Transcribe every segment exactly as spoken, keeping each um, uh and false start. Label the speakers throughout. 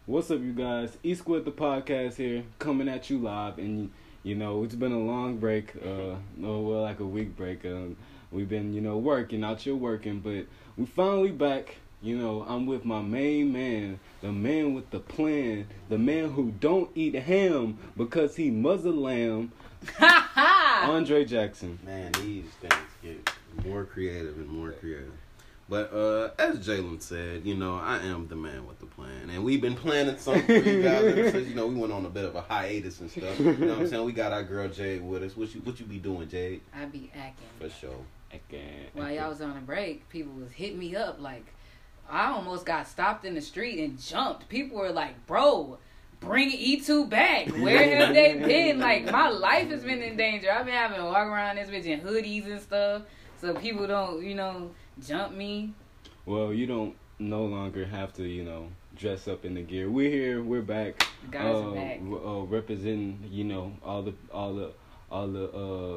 Speaker 1: What's up, you guys? East Squid the podcast here, coming at you live, and you know it's been a long break, uh, oh, well, like a week break. Um, we've been, you know, working out here working, but we finally back. You know, I'm with my main man, the man with the plan, the man who don't eat ham because he muzzle lamb, Andre Jackson.
Speaker 2: Man, these things get more creative and more creative. But uh, as Jalen said, you know, I am the man with the plan. And we've been planning something for you guys ever since, you know, we went on a bit of a hiatus and stuff. You know what I'm saying? We got our girl Jade with us. What you what you be doing, Jade?
Speaker 3: I be acting.
Speaker 2: For sure.
Speaker 1: Acting.
Speaker 3: While y'all was on a break, people was hitting me up like, I almost got stopped in the street and jumped. People were like, bro, bring E two back. Where have they been? Like, my life has been in danger. I've been having to walk around this bitch in hoodies and stuff so people don't, you know, jump me.
Speaker 1: Well, you don't no longer have to, you know, dress up in the gear. We're here. We're back.
Speaker 3: The guys
Speaker 1: uh,
Speaker 3: are back.
Speaker 1: Uh, representing, you know, all the, all the, all the,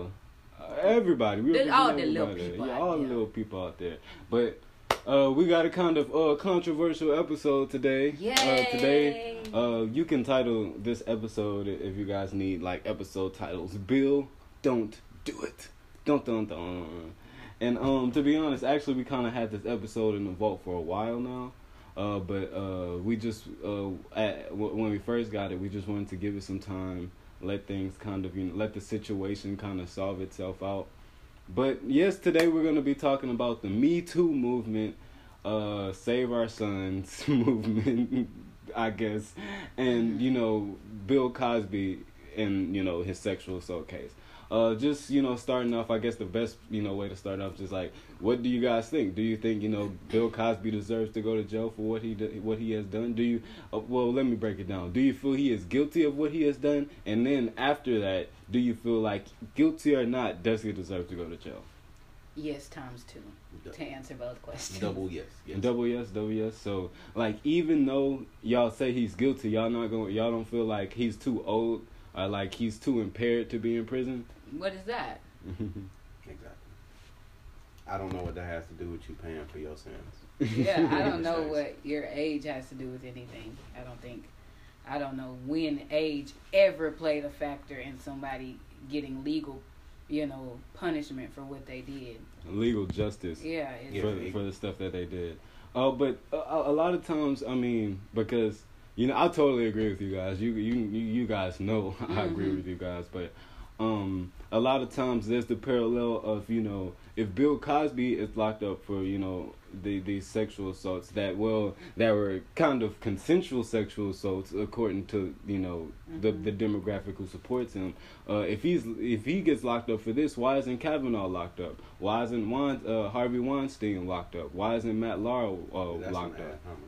Speaker 1: uh, everybody. We
Speaker 3: The, all
Speaker 1: everybody.
Speaker 3: the little people
Speaker 1: yeah,
Speaker 3: out
Speaker 1: all
Speaker 3: there.
Speaker 1: the little people out there. But uh, we got a kind of uh, controversial episode today.
Speaker 3: Yay!
Speaker 1: Uh, today, uh, you can title this episode if you guys need like episode titles. Bill, don't do it. Don't don't don't. And um, to be honest, actually, we kind of had this episode in the vault for a while now. Uh, but uh, we just uh, at, w- when we first got it, we just wanted to give it some time, let things kind of, you know, let the situation kind of solve itself out. But yes, today we're going to be talking about the Me Too movement, uh, Save Our Sons movement, I guess, and, you know, Bill Cosby and, you know, his sexual assault case. Uh, just, you know, starting off, I guess the best, you know, way to start off is just like, what do you guys think? Do you think, you know, Bill Cosby deserves to go to jail for what he do, what he has done? Do you, uh, well, let me break it down. Do you feel he is guilty of what he has done? And then after that, do you feel like, guilty or not, does he deserve to go to jail?
Speaker 3: Yes, times two. To answer both questions.
Speaker 2: Double yes. yes.
Speaker 1: Double yes, double yes. So, like, even though y'all say he's guilty, y'all not going, y'all don't feel like he's too old or like he's too impaired to be in prison?
Speaker 3: What is that?
Speaker 2: Exactly. I don't know what that has to do with you paying for your sins.
Speaker 3: Yeah, I don't know what your age has to do with anything. I don't think, I don't know when age ever played a factor in somebody getting legal, you know, punishment for what they did.
Speaker 1: Legal justice.
Speaker 3: Yeah. It's,
Speaker 1: For, for the stuff that they did. Uh, but a, a lot of times, I mean, because, you know, I totally agree with you guys. You you you guys know I agree
Speaker 3: Mm-hmm.
Speaker 1: with you guys. But um, a lot of times there's the parallel of, you know, if Bill Cosby is locked up for, you know, the these sexual assaults that, well, that were kind of consensual sexual assaults according to, you know,
Speaker 3: mm-hmm.
Speaker 1: the the demographic who supports him. Uh, if he's if he gets locked up for this, why isn't Kavanaugh locked up? Why isn't Wein, uh, Harvey Weinstein locked up? Why isn't Matt Lauer uh,
Speaker 2: That's
Speaker 1: locked
Speaker 2: an
Speaker 1: up?
Speaker 2: ad hominem.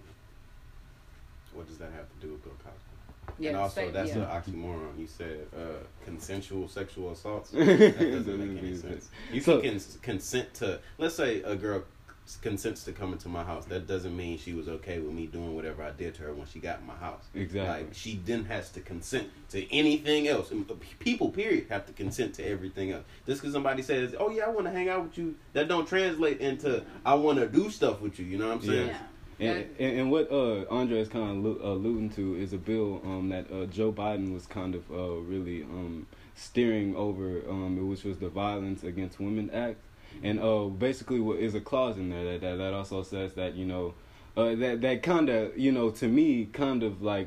Speaker 2: What does that have to do with Bill Cosby?
Speaker 3: yeah,
Speaker 2: and also,
Speaker 3: say-
Speaker 2: that's
Speaker 3: yeah.
Speaker 2: an oxymoron. You said uh, consensual sexual assaults. That doesn't make any sense. You
Speaker 1: So-
Speaker 2: can cons- consent to, let's say a girl consents to come into my house. That doesn't mean she was okay with me doing whatever I did to her when she got in my house.
Speaker 1: Exactly.
Speaker 2: Like, she then has to consent to anything else. And people, period, have to consent to everything else. Just because somebody says, oh, yeah, I want to hang out with you, that don't translate into I want to do stuff with you. You know what I'm saying?
Speaker 3: Yeah.
Speaker 1: And, and, and what uh, Andre is kind of allu- alluding to is a bill um, that uh, Joe Biden was kind of uh, really um, steering over, um, which was the Violence Against Women Act. And uh, basically what is a clause in there that, that, that also says that, you know, uh, that, that kind of, you know, to me, kind of like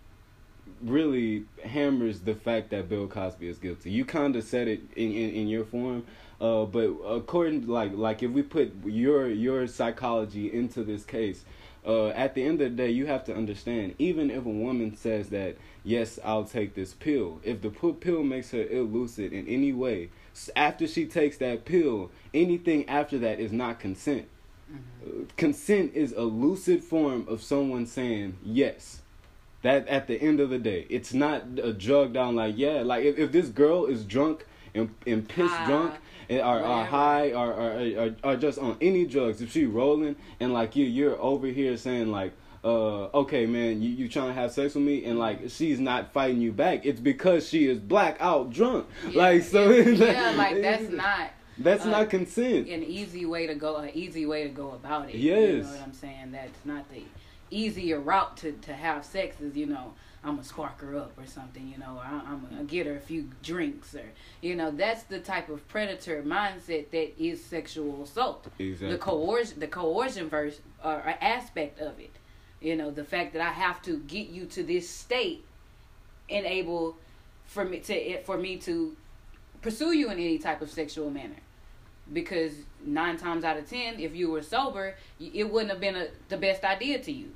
Speaker 1: really hammers the fact that Bill Cosby is guilty. You kind of said it in, in, in your form. Uh, but according to, like like if we put your your psychology into this case, uh, at the end of the day, you have to understand, even if a woman says that, yes, I'll take this pill, if the p- pill makes her illicit in any way, after she takes that pill, anything after that is not consent. Mm-hmm. Uh, consent is a lucid form of someone saying yes. That at the end of the day, it's not a drug down like, yeah, like if, if this girl is drunk and, and piss
Speaker 3: Ah.
Speaker 1: drunk, Are, are high or are, are, are just on any drugs, if she rolling and like you you're over here saying like uh okay man, you, you trying to have sex with me, and like she's not fighting you back, it's because she is blackout drunk.
Speaker 3: Yeah,
Speaker 1: like so
Speaker 3: yeah, yeah, like that's not
Speaker 1: that's
Speaker 3: uh,
Speaker 1: not consent.
Speaker 3: an easy way to go an easy way to go about it.
Speaker 1: Yes.
Speaker 3: You know what I'm saying? That's not the easier route to, to have sex is, you know, I'm gonna spark her up or something, you know, I, I'm gonna get her a few drinks, or, you know, that's the type of predator mindset that is sexual assault.
Speaker 1: Exactly.
Speaker 3: The coercion, the coercion verse or uh, aspect of it, you know, the fact that I have to get you to this state, and able for me to for me to pursue you in any type of sexual manner. Because nine times out of ten, if you were sober, it wouldn't have been a, the best idea to you.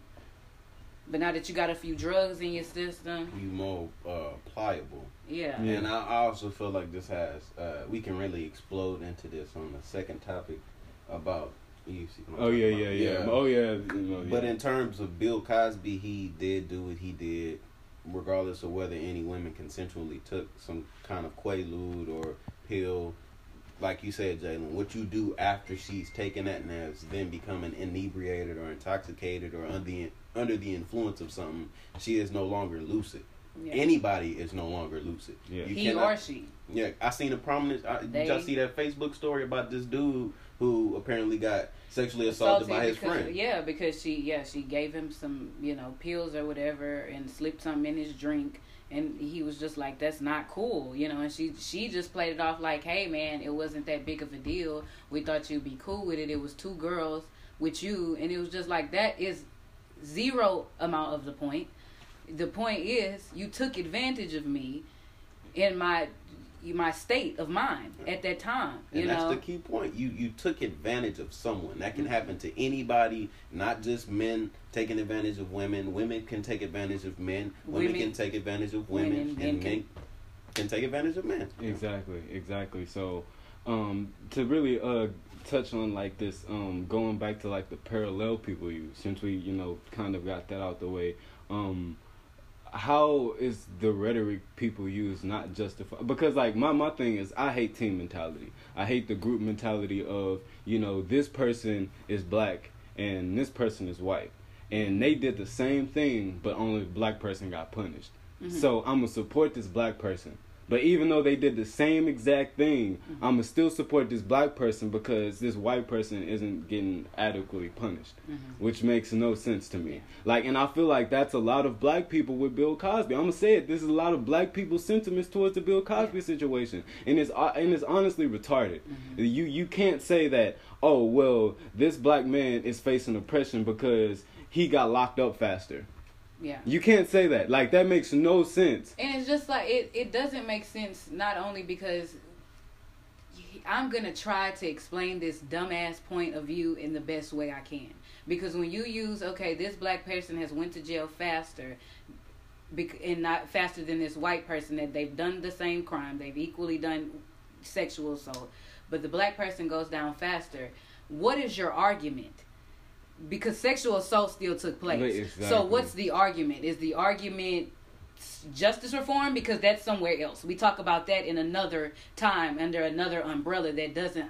Speaker 3: But now that you got a few drugs in your system,
Speaker 2: you more uh, pliable.
Speaker 3: Yeah.
Speaker 2: yeah. And I, I also feel like this has, uh, we can really explode into this on the second topic about. You see what I'm
Speaker 1: oh yeah,
Speaker 2: about?
Speaker 1: yeah, yeah, yeah. Oh yeah. You know, yeah.
Speaker 2: But in terms of Bill Cosby, he did do what he did, regardless of whether any women consensually took some kind of Quaalude or pill. Like you said, Jalen, what you do after she's taken that and has then becoming inebriated or intoxicated or under the, under the influence of something, she is no longer lucid. Yeah. Anybody is no longer lucid.
Speaker 1: Yeah.
Speaker 2: You
Speaker 3: he
Speaker 2: cannot,
Speaker 3: or she.
Speaker 2: Yeah, I seen a prominent. I,
Speaker 3: They,
Speaker 2: did y'all see that Facebook story about this dude who apparently got sexually assaulted by his
Speaker 3: because,
Speaker 2: friend?
Speaker 3: Yeah, because she, yeah, she gave him some, you know, pills or whatever, and slipped something in his drink. And he was just like, that's not cool, you know, and she she just played it off like, hey, man, it wasn't that big of a deal. We thought you'd be cool with it. It was two girls with you. And it was just like, that is zero amount of the point. The point is, you took advantage of me in my my state of mind at that time. You
Speaker 2: and that's
Speaker 3: know?
Speaker 2: the key point. You you took advantage of someone. That can happen to anybody, not just men taking advantage of women. Women can take advantage of men. Women, women can take advantage of women, women and men can, can take advantage of men.
Speaker 1: Exactly, exactly. So, um, to really uh touch on like this, um, going back to like the parallel people use, since we you know kind of got that out the way, um. How is the rhetoric people use not justified? Because like my, my thing is, I hate team mentality. I hate the group mentality of, you know, this person is black and this person is white. And they did the same thing, but only the black person got punished. Mm-hmm. So I'm going to support this black person. But even though they did the same exact thing, mm-hmm. I'm going to still support this black person because this white person isn't getting adequately punished, mm-hmm. which makes no sense to me. Like, and I feel like that's a lot of black people with Bill Cosby. I'm going to say it. This is a lot of black people's sentiments towards the Bill Cosby yeah. situation. And it's, uh, and it's honestly retarded. Mm-hmm. You, you can't say that, oh, well, this black man is facing oppression because he got locked up faster.
Speaker 3: Yeah.
Speaker 1: You can't say that. Like, that makes no sense.
Speaker 3: And it's just like, it, it doesn't make sense, not only because I'm going to try to explain this dumbass point of view in the best way I can. Because when you use, okay, this black person has went to jail faster, and not faster than this white person, that they've done the same crime, they've equally done sexual assault, but the black person goes down faster, what is your argument? Because sexual assault still took place. Exactly. So what's the argument? Is the argument justice reform? Because that's somewhere else. We talk about that in another time under another umbrella that doesn't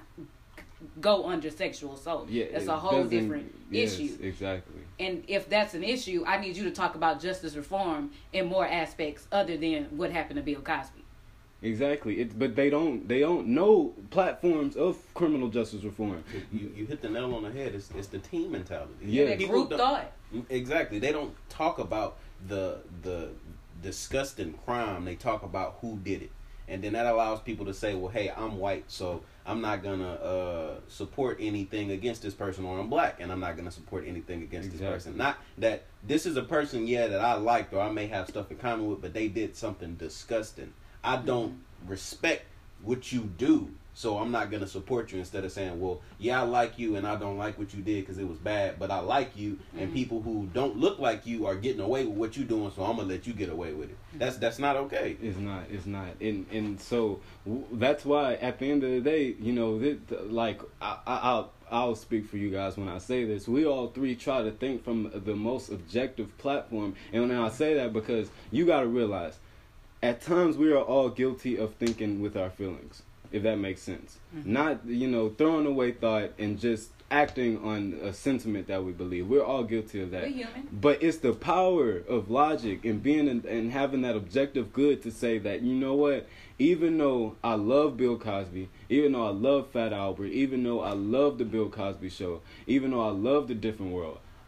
Speaker 3: go under sexual assault. Yeah, that's a whole different
Speaker 1: yes,
Speaker 3: issue.
Speaker 1: Exactly.
Speaker 3: And if that's an issue, I need you to talk about justice reform in more aspects other than what happened to Bill Cosby.
Speaker 1: Exactly. It, but they don't they don't know platforms of criminal justice reform.
Speaker 2: You you hit the nail on the head. It's it's the team mentality.
Speaker 3: Yeah, the group thought.
Speaker 2: Exactly. They don't talk about the the disgusting crime. They talk about who did it. And then that allows people to say, well, hey, I'm white, so I'm not going to uh, support anything against this person, or I'm black, and I'm not going to support anything against exactly. this person. Not that this is a person, yeah, that I liked or I may have stuff in common with, but they did something disgusting. I don't mm-hmm. respect what you do, so I'm not going to support you, instead of saying, well, yeah, I like you and I don't like what you did because it was bad, but I like you, mm-hmm. and people who don't look like you are getting away with what you're doing, so I'm going to let you get away with it. That's that's not okay.
Speaker 1: It's not. It's not. And and so w- that's why at the end of the day, you know, th- th- like I, I, I'll I'll speak for you guys when I say this. We all three try to think from the most objective platform, and when I say that, because you got to realize, at times we are all guilty of thinking with our feelings, if that makes sense. Mm-hmm. Not, you know, throwing away thought and just acting on a sentiment that we believe. We're all guilty of that.
Speaker 3: We're human.
Speaker 1: But it's the power of logic and being in, and having that objective good to say that, you know what, even though I love Bill Cosby, even though I love Fat Albert, even though I love the Bill Cosby Show, even though I love The Different World,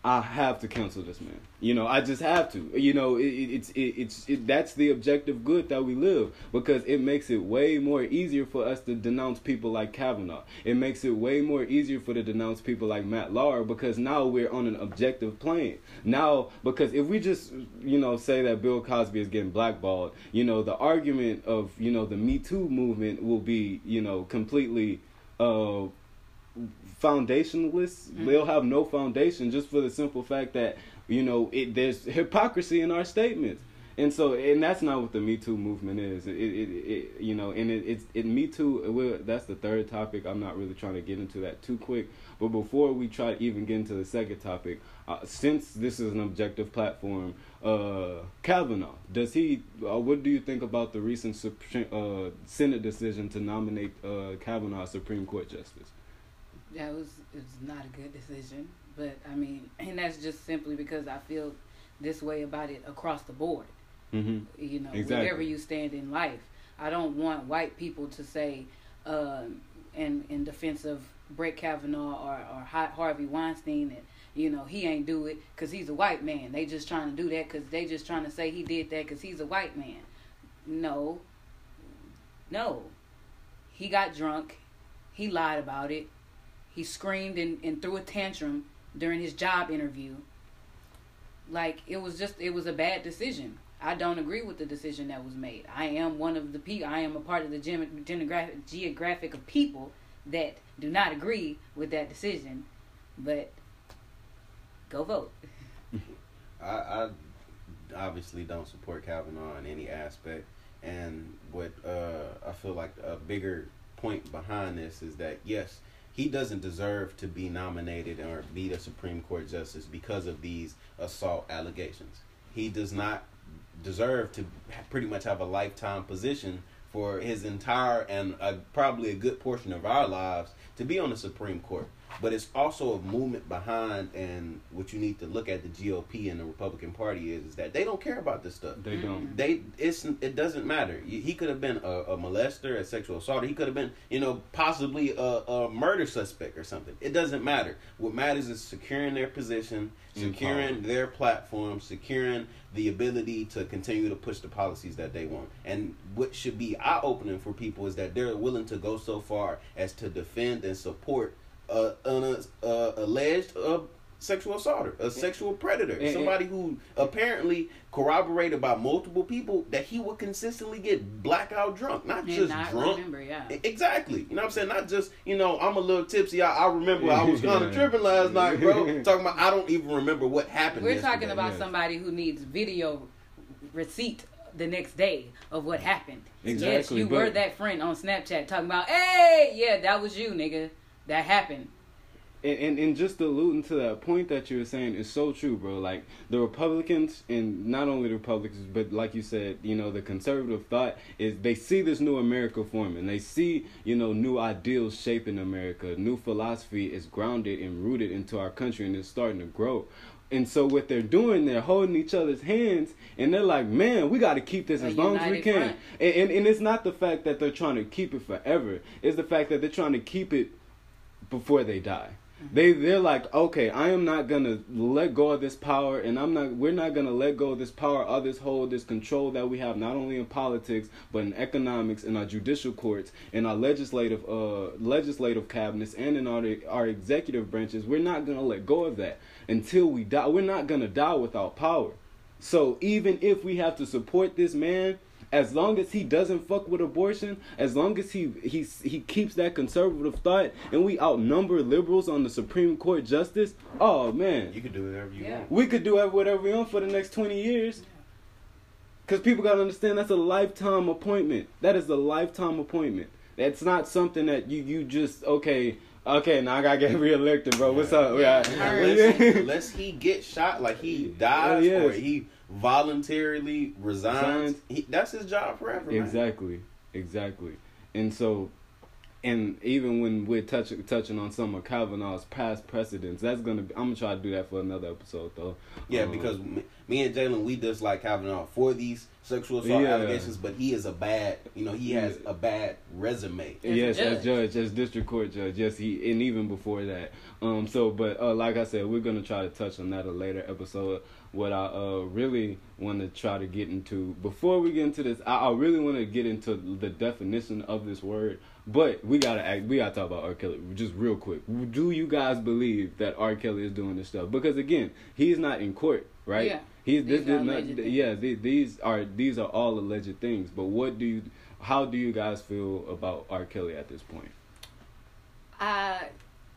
Speaker 1: I have to cancel this man. You know, I just have to. You know, it, it, it's it, it's it, that's the objective good that we live, because it makes it way more easier for us to denounce people like Kavanaugh. It makes it way more easier for to denounce people like Matt Lauer, because now we're on an objective plane. Now, because if we just, you know, say that Bill Cosby is getting blackballed, you know, the argument of, you know, the Me Too movement will be, you know, completely uh foundationless. Mm-hmm. They'll have no foundation, just for the simple fact that, you know, it there's hypocrisy in our statements. And so, and that's not what the Me Too movement is. It, it, it you know, and it, it's it Me Too. It will, that's the third topic. I'm not really trying to get into that too quick. But before we try to even get into the second topic, uh, since this is an objective platform, uh, Kavanaugh, does he? Uh, what do you think about the recent Supreme, uh, Senate decision to nominate uh, Kavanaugh as Supreme Court justice?
Speaker 3: That was it was not a good decision, but I mean, and that's just simply because I feel this way about it across the board.
Speaker 1: Mm-hmm.
Speaker 3: You know,
Speaker 1: exactly.
Speaker 3: Wherever you stand in life, I don't want white people to say, uh, in in defense of Brett Kavanaugh or or Harvey Weinstein, that, you know, he ain't do it because he's a white man. They just trying to do that because they just trying to say he did that because he's a white man. No, no, he got drunk, he lied about it. He screamed and, and threw a tantrum during his job interview. Like, it was just, it was a bad decision. I don't agree with the decision that was made. I am one of the people, I am a part of the gen- genographic, geographic of people that do not agree with that decision. But, go vote.
Speaker 2: I, I obviously don't support Kavanaugh in any aspect. And what uh, I feel like a bigger point behind this is that, yes, he doesn't deserve to be nominated or be the Supreme Court justice because of these assault allegations. He does not deserve to pretty much have a lifetime position for his entire and a, probably a good portion of our lives to be on the Supreme Court. But it's also a movement behind, and what you need to look at the G O P and the Republican Party is, is that they don't care about this stuff.
Speaker 1: They don't.
Speaker 2: They it's it doesn't matter. He could have been a, a molester, a sexual assaulter. He could have been, you know, possibly a, a murder suspect or something. It doesn't matter. What matters is securing their position, securing their platform, securing the ability to continue to push the policies that they want. And what should be eye-opening for people is that they're willing to go so far as to defend and support Uh, an uh, alleged uh, sexual assaulter, a sexual predator,
Speaker 1: and,
Speaker 2: somebody who apparently corroborated by multiple people that he would consistently get blackout drunk, not
Speaker 3: and
Speaker 2: just
Speaker 3: not
Speaker 2: drunk.
Speaker 3: Remember, yeah.
Speaker 2: Exactly. You know what I'm saying? Not just, you know, I'm a little tipsy. I, I remember I was kind of
Speaker 1: Yeah.
Speaker 2: tripping last night, bro. Talking about, I don't even remember what happened.
Speaker 3: We're
Speaker 2: yesterday.
Speaker 3: talking about
Speaker 1: yes.
Speaker 3: somebody who needs video receipt the next day of what happened.
Speaker 1: Exactly,
Speaker 3: Yes, you
Speaker 1: but-
Speaker 3: were that friend on Snapchat talking about, hey, yeah, that was you, nigga. That happened.
Speaker 1: And, and and just alluding to that point that you were saying is so true, bro. Like, the Republicans, and not only the Republicans, but like you said, you know, the conservative thought is they see this new America forming. They see, you know, new ideals shaping America. New philosophy is grounded and rooted into our country, and it's starting to grow. And so what they're doing, they're holding each other's hands, and they're like, man, we got to keep this
Speaker 3: A
Speaker 1: as long as we
Speaker 3: united
Speaker 1: can.
Speaker 3: front.
Speaker 1: And, and and it's not the fact that they're trying to keep it forever. It's the fact that they're trying to keep it before they die. They they're like, okay, I am not gonna let go of this power, and I'm not. We're not gonna let go of this power, of this hold, this control that we have, not only in politics but in economics, in our judicial courts, in our legislative uh legislative cabinets, and in our our executive branches. We're not gonna let go of that until we die. We're not gonna die without power. So even if we have to support this man, as long as he doesn't fuck with abortion, as long as he he he keeps that conservative thought, and we outnumber liberals on the Supreme Court justice, oh man,
Speaker 2: You can do whatever you
Speaker 3: Yeah.
Speaker 2: want.
Speaker 1: we could do whatever we want for the next twenty years. Because people got to understand that's a lifetime appointment. That is a lifetime appointment. That's not something that you, you just, okay, okay, now I got to get reelected, bro. What's up?
Speaker 3: Yeah.
Speaker 1: Yeah.
Speaker 2: Unless, he, unless he gets shot, like he dies,
Speaker 1: yes.
Speaker 2: or he voluntarily resigns,
Speaker 1: Resigns.
Speaker 2: he, that's his job forever. Man.
Speaker 1: Exactly, exactly. And so and even when we're touching touching on some of Kavanaugh's past precedents, that's gonna be, I'm gonna try to do that for another episode though.
Speaker 2: Yeah,
Speaker 1: um,
Speaker 2: because me, me and Jalen, we dislike Kavanaugh for these sexual assault
Speaker 1: Yeah.
Speaker 2: allegations, but he is a bad, you know, he has a bad resume.
Speaker 3: As a
Speaker 1: yes,
Speaker 3: judge.
Speaker 1: as judge, as district court judge, yes, he, and even before that. Um, so, but uh, like I said, we're gonna try to touch on that a later episode. What I uh really want to try to get into before we get into this, I, I really want to get into the definition of this word. But we gotta act, we gotta talk about R. Kelly just real quick. Do you guys believe that R. Kelly is doing this stuff? Because again, he's not in court, right?
Speaker 3: Yeah.
Speaker 1: He's
Speaker 3: These
Speaker 1: this
Speaker 3: are
Speaker 1: is not.
Speaker 3: alleged things.
Speaker 1: Yeah, these, these are these are all alleged things. But what do you? How do you guys feel about R. Kelly at this point?
Speaker 3: I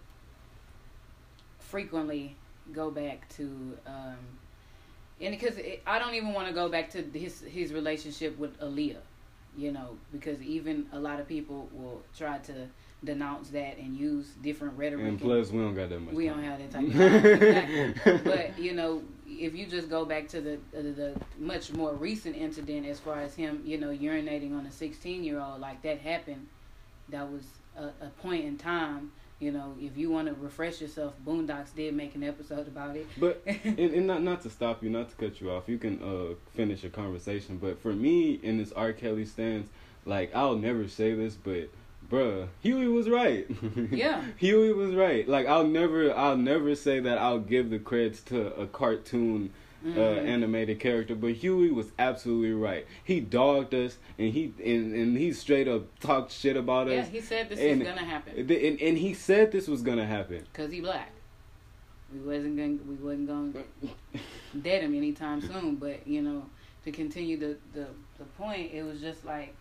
Speaker 3: frequently go back to, um, and because it, I don't even want to go back to his his relationship with Aaliyah, you know, because even a lot of people will try to denounce that and use different rhetoric.
Speaker 1: And plus, we don't got that much.
Speaker 3: We
Speaker 1: time.
Speaker 3: don't have that type of time. Exactly. But you know, if you just go back to the, the the much more recent incident as far as him, you know, urinating on a sixteen year old, like that happened. That was a, a point in time. You know, if you want to refresh yourself, Boondocks did make an episode about it.
Speaker 1: But and, and not not to stop you, not to cut you off. You can uh, finish your conversation. But for me, in this R. Kelly stance, like I'll never say this, but bruh, Huey was right.
Speaker 3: Yeah.
Speaker 1: Huey was right. Like I'll never, I'll never say that I'll give the creds to a cartoon. Uh,
Speaker 3: Mhm.
Speaker 1: animated character, but Huey was absolutely right. He dogged us, and he and, and he straight up talked shit about
Speaker 3: Yeah,
Speaker 1: us.
Speaker 3: he said this
Speaker 1: and,
Speaker 3: was gonna happen
Speaker 1: And, and, and he said this was gonna happen.
Speaker 3: because he black. We wasn't going. We wasn't going to dead him anytime soon. But you know, to continue the the the point, it was just like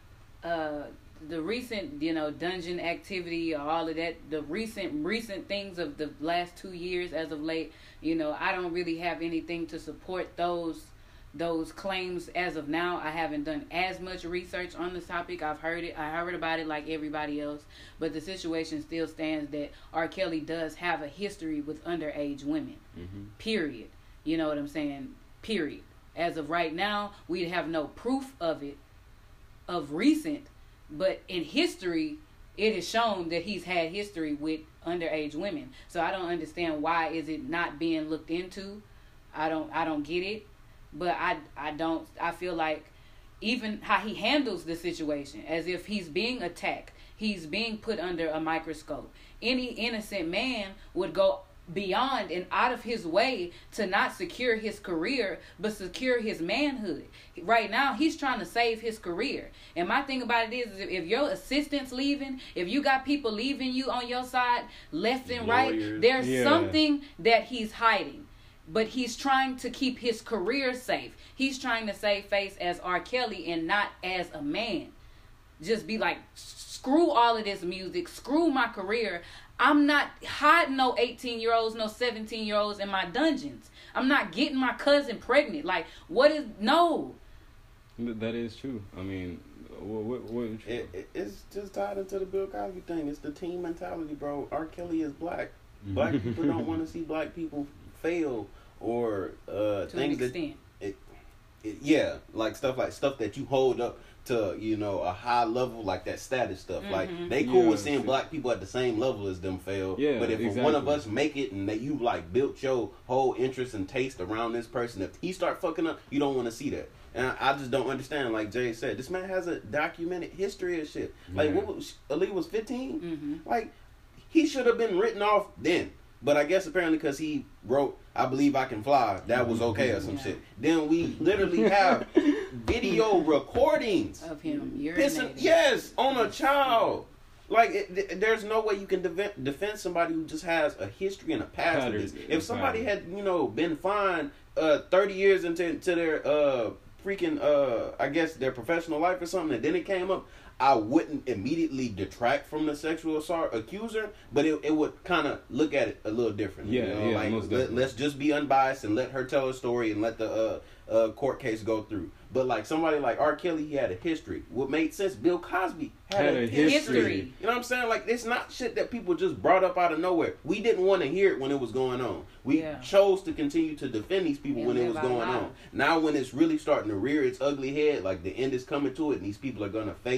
Speaker 3: uh the recent, you know, dungeon activity or all of that, the recent recent things of the last two years as of late, you know, I don't really have anything to support those those claims as of now. I haven't done as much research on this topic. I've heard it. I heard about it like everybody else. But the situation still stands that R. Kelly does have a history with underage women.
Speaker 1: Mm-hmm.
Speaker 3: Period. You know what I'm saying? Period. As of right now, we have no proof of it, of recent. But in history, it is shown that he's had history with underage women. So I don't understand why is it not being looked into. I don't I don't get it. But I I don't I feel like even how he handles the situation, as if he's being attacked, he's being put under a microscope. Any innocent man would go beyond and out of his way to not secure his career, but secure his manhood. Right now, he's trying to save his career. And my thing about it is, is if your assistant's leaving, if you got people leaving you on your side, left and right,
Speaker 2: Lawyers.
Speaker 3: there's
Speaker 1: Yeah.
Speaker 3: something that he's hiding. But he's trying to keep his career safe. He's trying to save face as R. Kelly and not as a man. Just be like, screw all of this music, screw my career. I'm not hiding no eighteen-year-olds, no seventeen-year-olds in my dungeons. I'm not getting my cousin pregnant. Like, what is... No.
Speaker 1: That is true. I mean, what, what, what
Speaker 2: It, it, it's just tied into the Bill Cosby thing. It's the team mentality, bro. R. Kelly is black. Black people don't want to see black people fail or uh,
Speaker 3: To
Speaker 2: things
Speaker 3: an
Speaker 2: that
Speaker 3: extent.
Speaker 2: it, it, yeah, like stuff like stuff that you hold up to, you know, a high level, like that status stuff.
Speaker 3: Mhm.
Speaker 2: Like they cool
Speaker 1: Yeah,
Speaker 2: with seeing
Speaker 1: sure.
Speaker 2: black people at the same level as them fail.
Speaker 1: Yeah,
Speaker 2: but if
Speaker 1: exactly.
Speaker 2: one of us make it and that you like built your whole interest and taste around this person, if he start fucking up, you don't want to see that. And I, I just don't understand. Like Jay said, this man has a documented history of shit. Like
Speaker 1: Yeah.
Speaker 2: what was Ali was fifteen?
Speaker 3: Mm-hmm.
Speaker 2: Like he should have been written off then. But I guess apparently because he wrote "I Believe I Can Fly," that was okay or some
Speaker 3: Yeah.
Speaker 2: shit. Then we literally have video recordings
Speaker 3: Of him
Speaker 2: pissing,
Speaker 3: urinating.
Speaker 2: yes, on a child. Like it, th- there's no way you can defend, defend somebody who just has a history and a past
Speaker 1: Pattern,
Speaker 2: with this. If somebody
Speaker 1: pattern.
Speaker 2: had, you know, been fined uh, thirty years into to their uh, freaking, uh, I guess their professional life or something, and then it came up, I wouldn't immediately detract from the sexual assault accuser, but it, it would kind of look at it a little different.
Speaker 1: Yeah,
Speaker 2: you know?
Speaker 1: yeah,
Speaker 2: like,
Speaker 1: most
Speaker 2: let,
Speaker 1: definitely.
Speaker 2: let's just be unbiased and let her tell her story and let the uh, uh, court case go through. But like somebody like R. Kelly, he had a history. What made sense? Bill Cosby had,
Speaker 1: Had
Speaker 2: a,
Speaker 1: a
Speaker 2: history.
Speaker 3: history.
Speaker 2: You know what I'm saying? Like it's not shit that people just brought up out of nowhere. We didn't want to hear it when it was going on. We
Speaker 3: Yeah.
Speaker 2: chose to continue to defend these people
Speaker 3: And
Speaker 2: when it
Speaker 3: live
Speaker 2: was
Speaker 3: our
Speaker 2: going
Speaker 3: lives.
Speaker 2: on. Now when it's really starting to rear its ugly head, like the end is coming to it, and these people are gonna face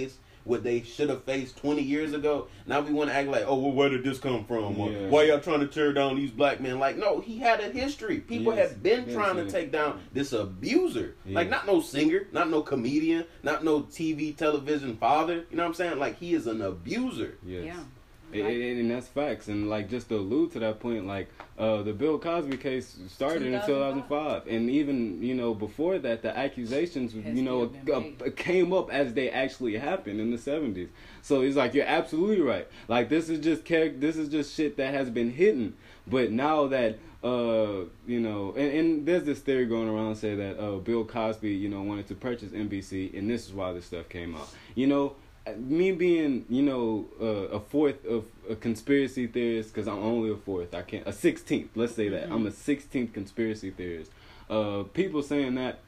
Speaker 2: what they should have faced twenty years ago. Now we want to act like, oh, well, where did this come from? Or,
Speaker 1: Yeah.
Speaker 2: why y'all trying to tear down these black men? Like, no, he had a history. People
Speaker 1: Yes.
Speaker 2: have been
Speaker 1: Yes,
Speaker 2: trying
Speaker 1: yes.
Speaker 2: to take down this abuser.
Speaker 1: Yeah.
Speaker 2: Like, not no singer, not no comedian, not no T V, television father. You know what I'm saying? Like, he is an abuser.
Speaker 1: Yes.
Speaker 3: Yeah.
Speaker 1: And, and, and that's facts. And like just to allude to that point, like uh, the Bill Cosby case started in two thousand five, and even you know before that, the accusations
Speaker 3: Has
Speaker 1: you know
Speaker 3: still been
Speaker 1: uh,
Speaker 3: made.
Speaker 1: came up as they actually happened in the seventies. So it's like you're absolutely right. Like this is just charac- this is just shit that has been hidden. But now that uh you know, and, and there's this theory going around say that uh Bill Cosby you know wanted to purchase N B C, and this is why this stuff came out. You know. Me being, you know, uh, a fourth of a conspiracy theorist, because I'm only a fourth. I can't a sixteenth. Let's say that
Speaker 3: Mm-hmm.
Speaker 1: I'm a sixteenth conspiracy theorist. Uh, people saying that,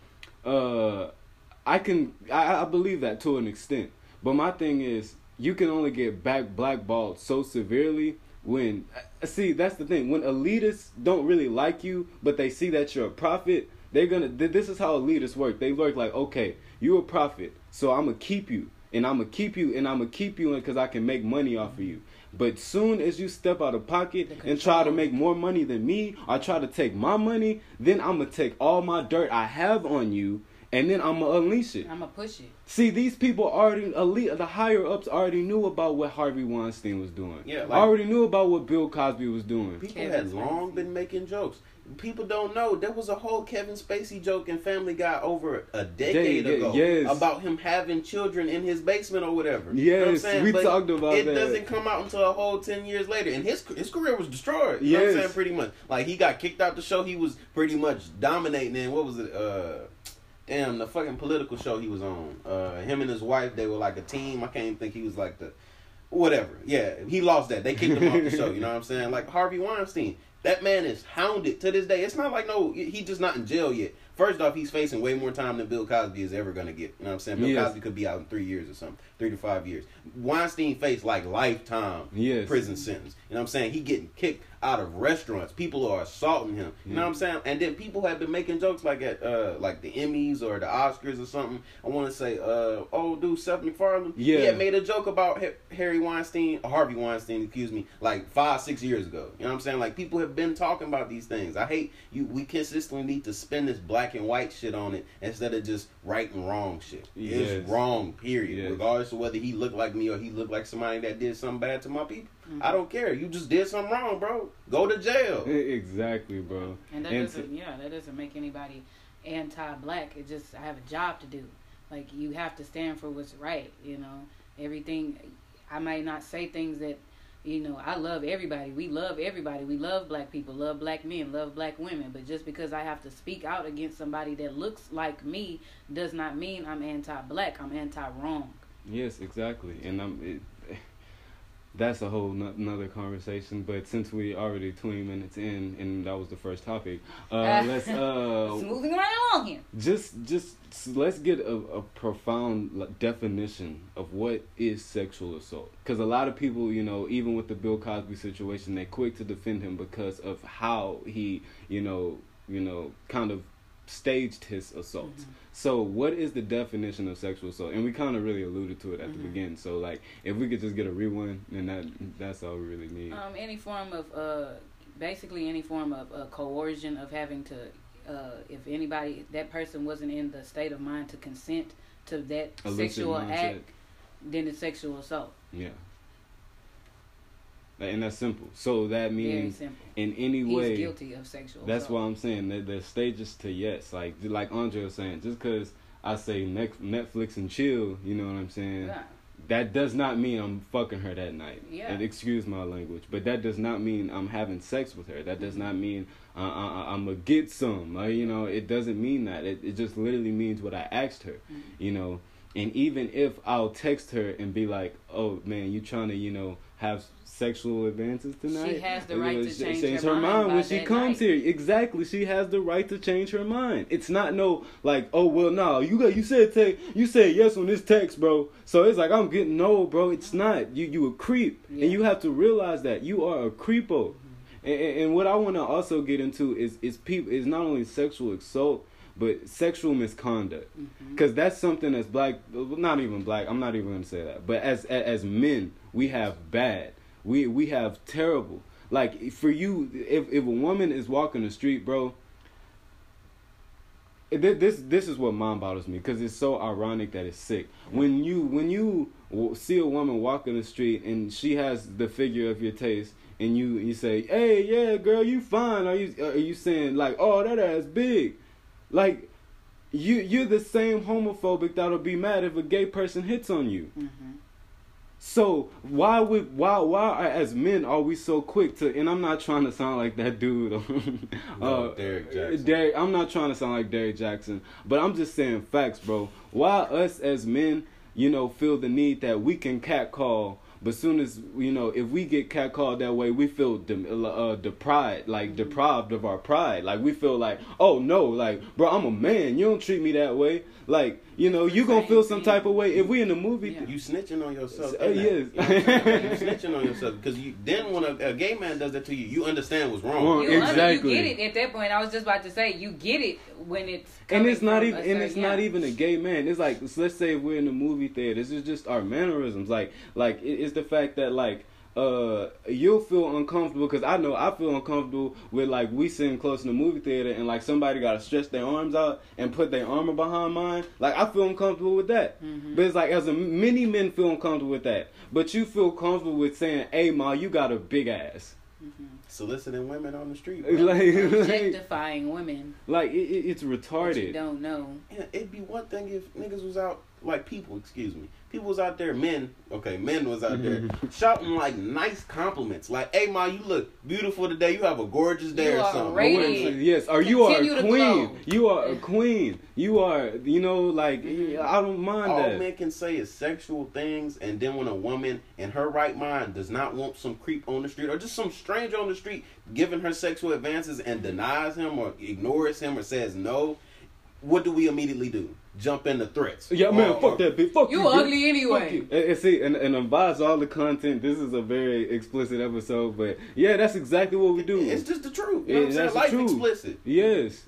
Speaker 1: uh, I can, I, I believe that to an extent. But my thing is, you can only get back blackballed so severely when, uh, see, that's the thing. When elitists don't really like you, but they see that you're a prophet, they're gonna. This is how elitists work. They work like, okay, you're a prophet, so I'm gonna keep you. And I'm going to keep you, and I'm going to keep you because I can make money off of you. But soon as you step out of pocket and try to make more money than me, or try to take my money, then I'm going to take all my dirt I have on you, and then I'm going to unleash it.
Speaker 3: I'm going to push it.
Speaker 1: See, these people already, elite, the higher-ups already knew about what Harvey Weinstein was doing.
Speaker 2: Yeah, like-
Speaker 1: already knew about what Bill Cosby was doing.
Speaker 2: People
Speaker 3: Kevin
Speaker 2: had long
Speaker 3: Spacey.
Speaker 2: been making jokes. People don't know there was a whole Kevin Spacey joke in Family Guy over a decade
Speaker 1: Yeah, yeah,
Speaker 2: ago
Speaker 1: yes.
Speaker 2: about him having children in his basement or whatever.
Speaker 1: Yes,
Speaker 2: you know what I'm saying?
Speaker 1: we
Speaker 2: But
Speaker 1: talked about
Speaker 2: it
Speaker 1: that.
Speaker 2: It doesn't come out until a whole ten years later, and his his career was destroyed. You know what I'm
Speaker 1: Yes.
Speaker 2: saying? Pretty much, like he got kicked out the show. He was pretty much dominating in what was it? Uh, damn, the fucking political show he was on. Uh, him and his wife, they were like a team. I can't even think he was like the whatever. Yeah, he lost that. They kicked him off the show. You know what I'm saying? Like Harvey Weinstein. That man is hounded to this day. It's not like, no, he's just not in jail yet. First off, he's facing way more time than Bill Cosby is ever going to get. You know what I'm saying? Bill
Speaker 1: Yes.
Speaker 2: Cosby could be out in three years or something. Three to five years. Weinstein faced like lifetime
Speaker 1: Yes.
Speaker 2: prison sentence. You know what I'm saying? He getting kicked out of restaurants. People are assaulting him. You know what I'm saying? And then people have been making jokes like at uh, like the Emmys or the Oscars or something. I want to say, uh, oh, dude, Seth MacFarlane.
Speaker 1: Yeah.
Speaker 2: He had made a joke about Ha- Harry Weinstein, Harvey Weinstein, excuse me, like five, six years ago. You know what I'm saying? Like people have been talking about these things. I hate you. We consistently need to spin this black and white shit on it instead of just right and wrong shit.
Speaker 1: Yes.
Speaker 2: It's wrong, period.
Speaker 1: Yes.
Speaker 2: Regardless of whether he looked like me or he looked like somebody that did something bad to my people.
Speaker 3: Mm-hmm.
Speaker 2: I don't care. You just did something wrong, bro. Go to jail.
Speaker 1: Exactly, bro.
Speaker 3: And that
Speaker 1: And
Speaker 3: doesn't, yeah, that doesn't make anybody anti-black. It just, I have a job to do. Like, you have to stand for what's right, you know. Everything, I might not say things that, you know, I love everybody. We love everybody. We love black people, love black men, love black women. But just because I have to speak out against somebody that looks like me does not mean I'm anti-black. I'm anti-wrong.
Speaker 1: Yes, exactly, and I'm. It, that's a whole no- another conversation. But since we already twenty minutes in, and that was the first topic, uh, let's uh,
Speaker 3: It's moving right along here.
Speaker 1: just just let's get a, a profound like, definition of what is sexual assault. Because a lot of people, you know, even with the Bill Cosby situation, they're quick to defend him because of how he, you know, you know, kind of staged his assaults.
Speaker 3: Mm-hmm.
Speaker 1: So what is the definition of sexual assault? And we kind of really alluded to it at
Speaker 3: Mm-hmm.
Speaker 1: the beginning. So like, if we could just get a rewind, then that that's all we really need.
Speaker 3: Um, any form of, uh, basically any form of uh, coercion of having to, uh, if anybody, that person wasn't in the state of mind to consent to that
Speaker 1: Illicit
Speaker 3: sexual
Speaker 1: mindset.
Speaker 3: act, then it's sexual assault.
Speaker 1: Yeah. And that's simple. So that
Speaker 3: Very
Speaker 1: means
Speaker 3: simple.
Speaker 1: in any
Speaker 3: He's
Speaker 1: way.
Speaker 3: guilty of sexual
Speaker 1: That's
Speaker 3: assault.
Speaker 1: why I'm saying that there's stages to yes. Like like Andre was saying, just because I say Nex- Netflix and chill, you know what I'm saying?
Speaker 3: Yeah.
Speaker 1: That does not mean I'm fucking her that night.
Speaker 3: Yeah.
Speaker 1: And excuse my language, but that does not mean I'm having sex with her. That does not mean uh, I, I'm gonna get some. Like, you know, it doesn't mean that. It, it just literally means what I asked her.
Speaker 3: Mm-hmm.
Speaker 1: You know, and even if I'll text her and be like, "Oh man, you trying to, you know, have sexual advances tonight?"
Speaker 3: She has the
Speaker 1: You
Speaker 3: right
Speaker 1: know,
Speaker 3: to
Speaker 1: she-
Speaker 3: change her mind by
Speaker 1: when she
Speaker 3: that
Speaker 1: comes
Speaker 3: night.
Speaker 1: here. Exactly, she has the right to change her mind. It's not no like, "Oh well, no, you got you said te- you said yes on this text, bro." So it's like I'm getting no, bro. It's not. You you a creep,
Speaker 3: Yeah.
Speaker 1: and you have to realize that you are a creepo. And, and, and what I want to also get into is is people is not only sexual assault, but sexual misconduct, because mm-hmm. that's something that's black, not even black. I'm not even gonna say that, but as as men, we have bad, we we have terrible. Like for you, if if a woman is walking the street, bro. This this is what mind boggles me, because it's so ironic that it's sick. When you when you see a woman walking the street and she has the figure of your taste, and you you say, "Hey, yeah, girl, you fine." Are you are you saying like, "Oh, that ass big"? Like you you're the same homophobic that'll be mad if a gay person hits on you. Mm-hmm. So why would why why as men are we so quick to? And I'm not trying to sound like that dude.
Speaker 2: no,
Speaker 1: uh,
Speaker 2: Derek Jackson.
Speaker 1: Derek, I'm not trying to sound like Derek Jackson, but I'm just saying facts, bro. Why us as men, you know, feel the need that we can catcall, but soon as you know, if we get catcalled that way, we feel de- uh, deprived, like deprived of our pride. Like we feel like, oh no, like bro, I'm a man. You don't treat me that way. Like, you know, you gonna feel some type of way if we in the movie.
Speaker 2: Yeah. You snitching on yourself.
Speaker 1: Uh, yes.
Speaker 2: You, know you snitching on yourself because you then when a, a gay man does that to you, you understand what's wrong.
Speaker 1: wrong.
Speaker 3: You,
Speaker 1: exactly.
Speaker 3: You get it at that point. I was just about to say you get it when it's
Speaker 1: and it's not even
Speaker 3: certain,
Speaker 1: and it's
Speaker 3: yeah.
Speaker 1: not even a gay man. It's like let's say if we're in the movie theater, this is just our mannerisms. Like like it, it's the fact that like. Uh, you'll feel uncomfortable because I know I feel uncomfortable with like we sitting close in the movie theater and like somebody gotta stretch their arms out and put their armor behind mine. Like I feel uncomfortable with that. Mm-hmm. But it's like as a many men feel uncomfortable with that. But you feel comfortable with saying, "Hey, ma, you got a big ass."
Speaker 2: Mm-hmm. Soliciting women on the street,
Speaker 1: like,
Speaker 3: objectifying women.
Speaker 1: Like it, it, it's retarded.
Speaker 3: But you don't know.
Speaker 2: Yeah, it'd be one thing if niggas was out like people. Excuse me. People was out there, men, okay, men was out there shouting like nice compliments. Like, hey, ma, you look beautiful today. You have a gorgeous day
Speaker 3: you
Speaker 2: or
Speaker 3: are
Speaker 2: something.
Speaker 3: Radiant.
Speaker 1: Yes, or you
Speaker 3: Continue
Speaker 1: are a queen. You are a queen. You are, you know, like, I don't mind
Speaker 2: All
Speaker 1: that.
Speaker 2: All men can say is sexual things, and then when a woman in her right mind does not want some creep on the street or just some stranger on the street giving her sexual advances and denies him or ignores him or says no, what do we immediately do? Jump into threats.
Speaker 1: Yeah, man,
Speaker 2: or,
Speaker 1: fuck that bitch. Fuck you.
Speaker 3: You ugly bitch. Anyway.
Speaker 1: And, and see, and, and advise all the content. This is a very explicit episode, but yeah, that's exactly what we do.
Speaker 2: It's just the truth. You know
Speaker 1: yeah,
Speaker 2: what I'm saying? Life
Speaker 1: truth.
Speaker 2: explicit.
Speaker 1: Yes.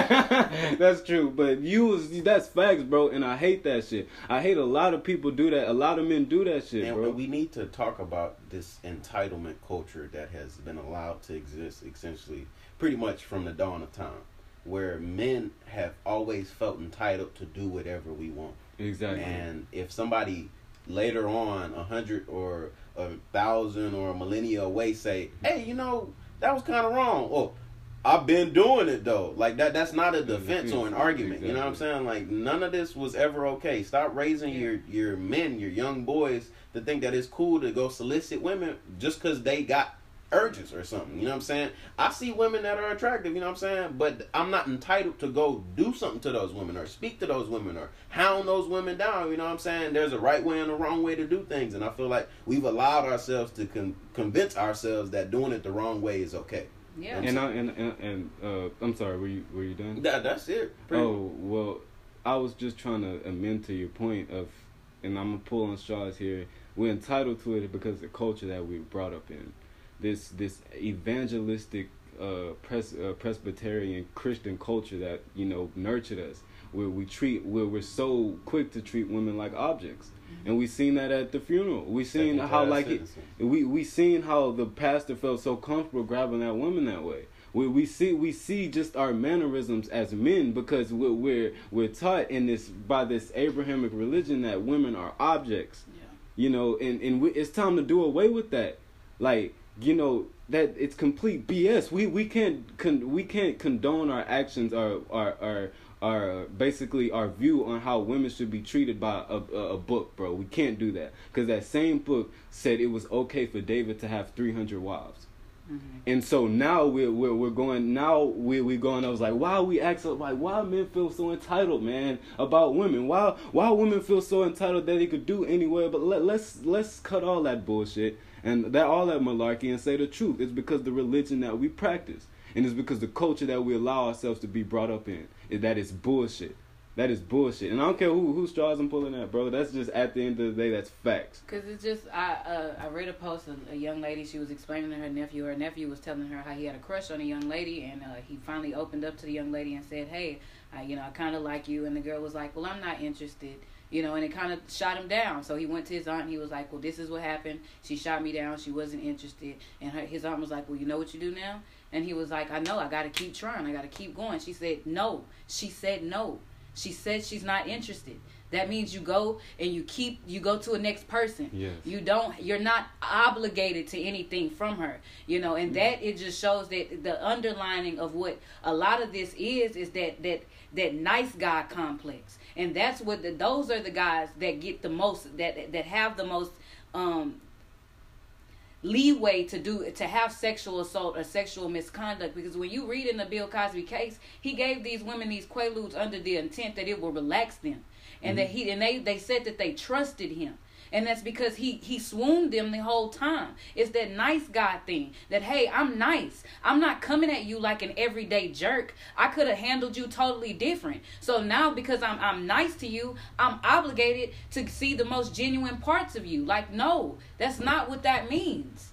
Speaker 1: That's true. But you was, that's facts, bro, and I hate that shit. I hate a lot of people do that. A lot of men do that shit,
Speaker 2: and
Speaker 1: bro.
Speaker 2: we need to talk about this entitlement culture that has been allowed to exist essentially pretty much from the dawn of time, where men have always felt entitled to do whatever we want.
Speaker 1: Exactly.
Speaker 2: And if somebody later on, a hundred or a thousand or a millennia away say, hey, you know, that was kind of wrong. Or, I've been doing it, though. Like, that that's not a defense or an argument. Exactly. You know what I'm saying? Like, none of this was ever okay. Stop raising your, your men, your young boys, to think that it's cool to go solicit women just because they got urges or something, you know what I'm saying? I see women that are attractive, you know what I'm saying? But I'm not entitled to go do something to those women or speak to those women or hound those women down, you know what I'm saying? There's a right way and a wrong way to do things, and I feel like we've allowed ourselves to con- convince ourselves that doing it the wrong way is okay.
Speaker 3: Yeah.
Speaker 1: And I, and and, and uh, I'm sorry, were you were you done?
Speaker 2: That that's it. Pretty
Speaker 1: oh well, I was just trying to amend to your point of, and I'm gonna pull on straws here. We're entitled to it because of the culture that we brought up in. This this evangelistic uh, pres, uh, Presbyterian Christian culture that you know nurtured us, where we treat where we're so quick to treat women like objects, mm-hmm. and we seen that at the funeral. We seen Second how like it, we we seen how the pastor felt so comfortable grabbing that woman that way. We we see we see just our mannerisms as men because we're we're, we're taught in this by this Abrahamic religion that women are objects, yeah. you know, and and we, it's time to do away with that, like. You know that it's complete B S. We we can't con, we can't condone our actions, our our our our basically our view on how women should be treated by a a, a book, bro. We can't do that because that same book said it was okay for David to have three hundred wives, mm-hmm. and so now we're we're we're going now we we going. I was like, why we act so like why men feel so entitled, man, about women? Why why women feel so entitled that they could do anywhere? But let let's let's cut all that bullshit. And that all that malarkey and say the truth. It's because the religion that we practice. And it's because the culture that we allow ourselves to be brought up in. That is bullshit. That is bullshit. And I don't care who who straws I'm pulling at, bro. That's just at the end of the day, that's facts.
Speaker 3: Cause it's just I uh, I read a post of a young lady. She was explaining to her nephew. Her nephew was telling her how he had a crush on a young lady, and uh, he finally opened up to the young lady and said, "Hey, I, you know, I kind of like you." And the girl was like, "Well, I'm not interested." You know, and it kind of shot him down. So he went to his aunt and he was like, "Well, this is what happened. She shot me down. She wasn't interested." And her, his aunt was like, "Well, you know what you do now?" And he was like, "I know. I got to keep trying. I got to keep going." She said, "No." She said, "No." She said she's not interested. That means you go and you keep, you go to a next person.
Speaker 1: Yes.
Speaker 3: You don't, you're not obligated to anything from her, you know, and that it just shows that the underlining of what a lot of this is, is that, that, that nice guy complex. And that's what the, those are the guys that get the most, that, that have the most, um, leeway to do to have sexual assault or sexual misconduct, because when you read in the Bill Cosby case, he gave these women these quaaludes under the intent that it will relax them, and mm-hmm. that he and they they said that they trusted him, and that's because he he swooned them the whole time. It's that nice guy thing that, hey, I'm nice, I'm not coming at you like an everyday jerk. I could have handled you totally different. So now because I'm I'm nice to you, I'm obligated to see the most genuine parts of you. Like, no, that's not what that means.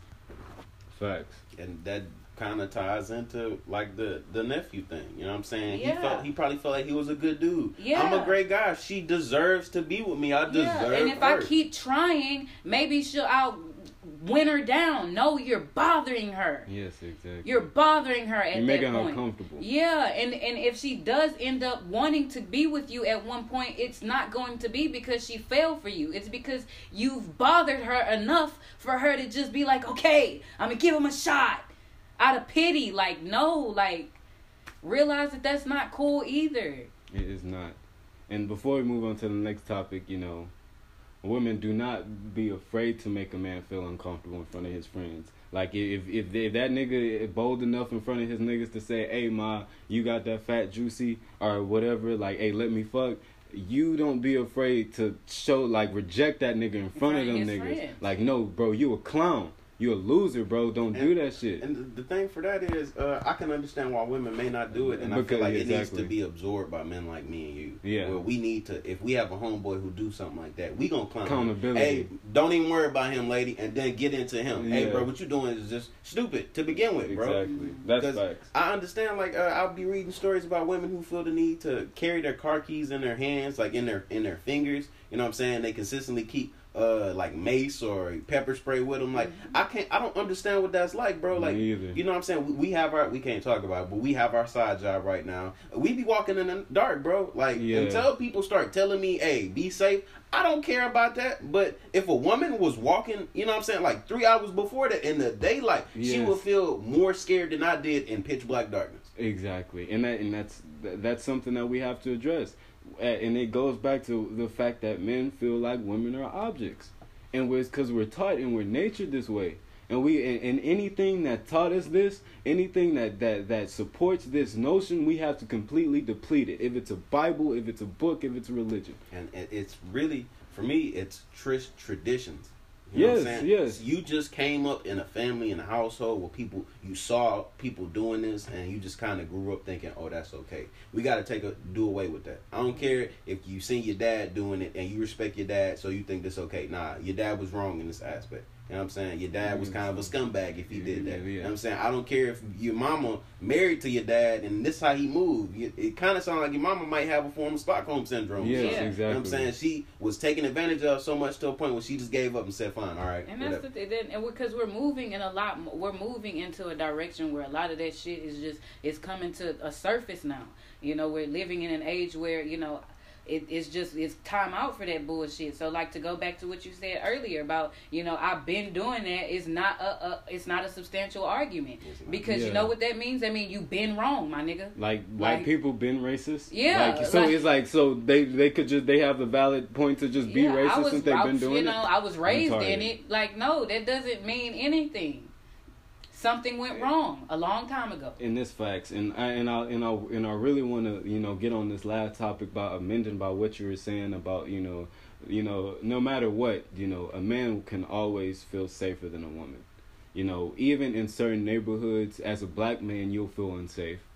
Speaker 1: Facts.
Speaker 2: And that kind of ties into like the the nephew thing. You know what I'm saying?
Speaker 3: Yeah.
Speaker 2: He felt he probably felt like he was a good dude.
Speaker 3: Yeah.
Speaker 2: I'm a great guy. She deserves to be with me. I deserve
Speaker 3: Yeah. And if
Speaker 2: her.
Speaker 3: I keep trying, maybe she'll I'll win her down. No, you're bothering her.
Speaker 1: Yes, exactly.
Speaker 3: You're bothering her at
Speaker 1: You're
Speaker 3: that
Speaker 1: making
Speaker 3: point.
Speaker 1: her comfortable.
Speaker 3: Yeah, and and if she does end up wanting to be with you at one point, it's not going to be because she fell for you. It's because you've bothered her enough for her to just be like, okay, I'm gonna give him a shot out of pity. Like, no, like, realize that that's not cool either.
Speaker 1: It is not. And before we move on to the next topic, you know, women, do not be afraid to make a man feel uncomfortable in front of his friends. Like, if if, if that nigga is bold enough in front of his niggas to say, hey, ma, you got that fat juicy or whatever, like, hey, let me fuck, you don't be afraid to show, like, reject that nigga in front, in front of them niggas.
Speaker 3: Friends.
Speaker 1: Like, no, bro, you a clown. You a loser, bro. Don't
Speaker 2: and,
Speaker 1: do that shit.
Speaker 2: And the thing for that is, uh, I can understand why women may not do it, and because I feel like exactly. it needs to be absorbed by men like me and you.
Speaker 1: Yeah.
Speaker 2: Where we need to, if we have a homeboy who do something like that, we gonna clown
Speaker 1: accountability.
Speaker 2: him. Hey, don't even worry about him, lady, and then get into him.
Speaker 1: Yeah.
Speaker 2: Hey, bro, what you doing is just stupid to begin with, bro.
Speaker 1: Exactly. That's facts.
Speaker 2: I understand, like, uh, I'll be reading stories about women who feel the need to carry their car keys in their hands, like in their in their fingers. You know what I'm saying? They consistently keep. Uh, like mace or pepper spray with them. Like, I can't, I don't understand what that's like, bro. Like,
Speaker 1: Me either.
Speaker 2: you know what I'm saying? We, we have our, we can't talk about it, but we have our side job right now. We be walking in the dark, bro. Like,
Speaker 1: Yeah.
Speaker 2: until people start telling me, hey, be safe, I don't care about that. But if a woman was walking, you know what I'm saying, like three hours before that in the daylight, she
Speaker 1: Yes.
Speaker 2: would feel more scared than I did in pitch black darkness.
Speaker 1: Exactly, and that and that's that's something that we have to address, and it goes back to the fact that men feel like women are objects, and we're because we're taught and we're natured this way, and we and, and anything that taught us this, anything that, that that supports this notion, we have to completely deplete it. If it's a Bible, if it's a book, if it's a religion,
Speaker 2: and it, it's really for me, it's tr- traditions. You know
Speaker 1: yes,
Speaker 2: what I'm saying?
Speaker 1: yes.
Speaker 2: You just came up in a family, in a household where people, you saw people doing this, and you just kind of grew up thinking, oh, that's okay. We got to take a, do away with that. I don't care if you seen your dad doing it and you respect your dad, so you think this okay. Nah, your dad was wrong in this aspect. You know what I'm saying? Your dad was kind of a scumbag if he did that.
Speaker 1: Yeah, yeah.
Speaker 2: You know what I'm saying? I don't care if your mama married to your dad and this how he moved. It kind of sounds like your mama might have a form of Stockholm syndrome.
Speaker 1: Yes,
Speaker 3: Yeah.
Speaker 1: exactly.
Speaker 2: You know what I'm saying? She was taken advantage of so much to a point where she just gave up and said, fine, all right.
Speaker 3: And that's the thing, and because we're moving in a lot, we're moving into a direction where a lot of that shit is just, it's coming to a surface now. You know, we're living in an age where, you know, it, it's just, it's time out for that bullshit. So, like, to go back to what you said earlier about, you know, I've been doing that, it's not a, a it's not a substantial argument. Because
Speaker 1: Yeah.
Speaker 3: you know what that means? I mean, you been wrong, my nigga.
Speaker 1: Like,
Speaker 3: Like-
Speaker 1: white people been racist.
Speaker 3: Yeah,
Speaker 1: Like, so
Speaker 3: like-
Speaker 1: it's like so they they could just they have the valid point to just be
Speaker 3: Yeah,
Speaker 1: racist
Speaker 3: I was,
Speaker 1: since they've
Speaker 3: I
Speaker 1: been
Speaker 3: was,
Speaker 1: doing
Speaker 3: you know,
Speaker 1: it.
Speaker 3: I was raised in
Speaker 1: Retarded.
Speaker 3: it. Like, no, that doesn't mean anything. Something went wrong a long time ago.
Speaker 1: In this facts, and I and I and I and I really want to you know get on this last topic about amending about what you were saying about you know you know no matter what you know a man can always feel safer than a woman. You know, even in certain neighborhoods, as a black man, you'll feel unsafe.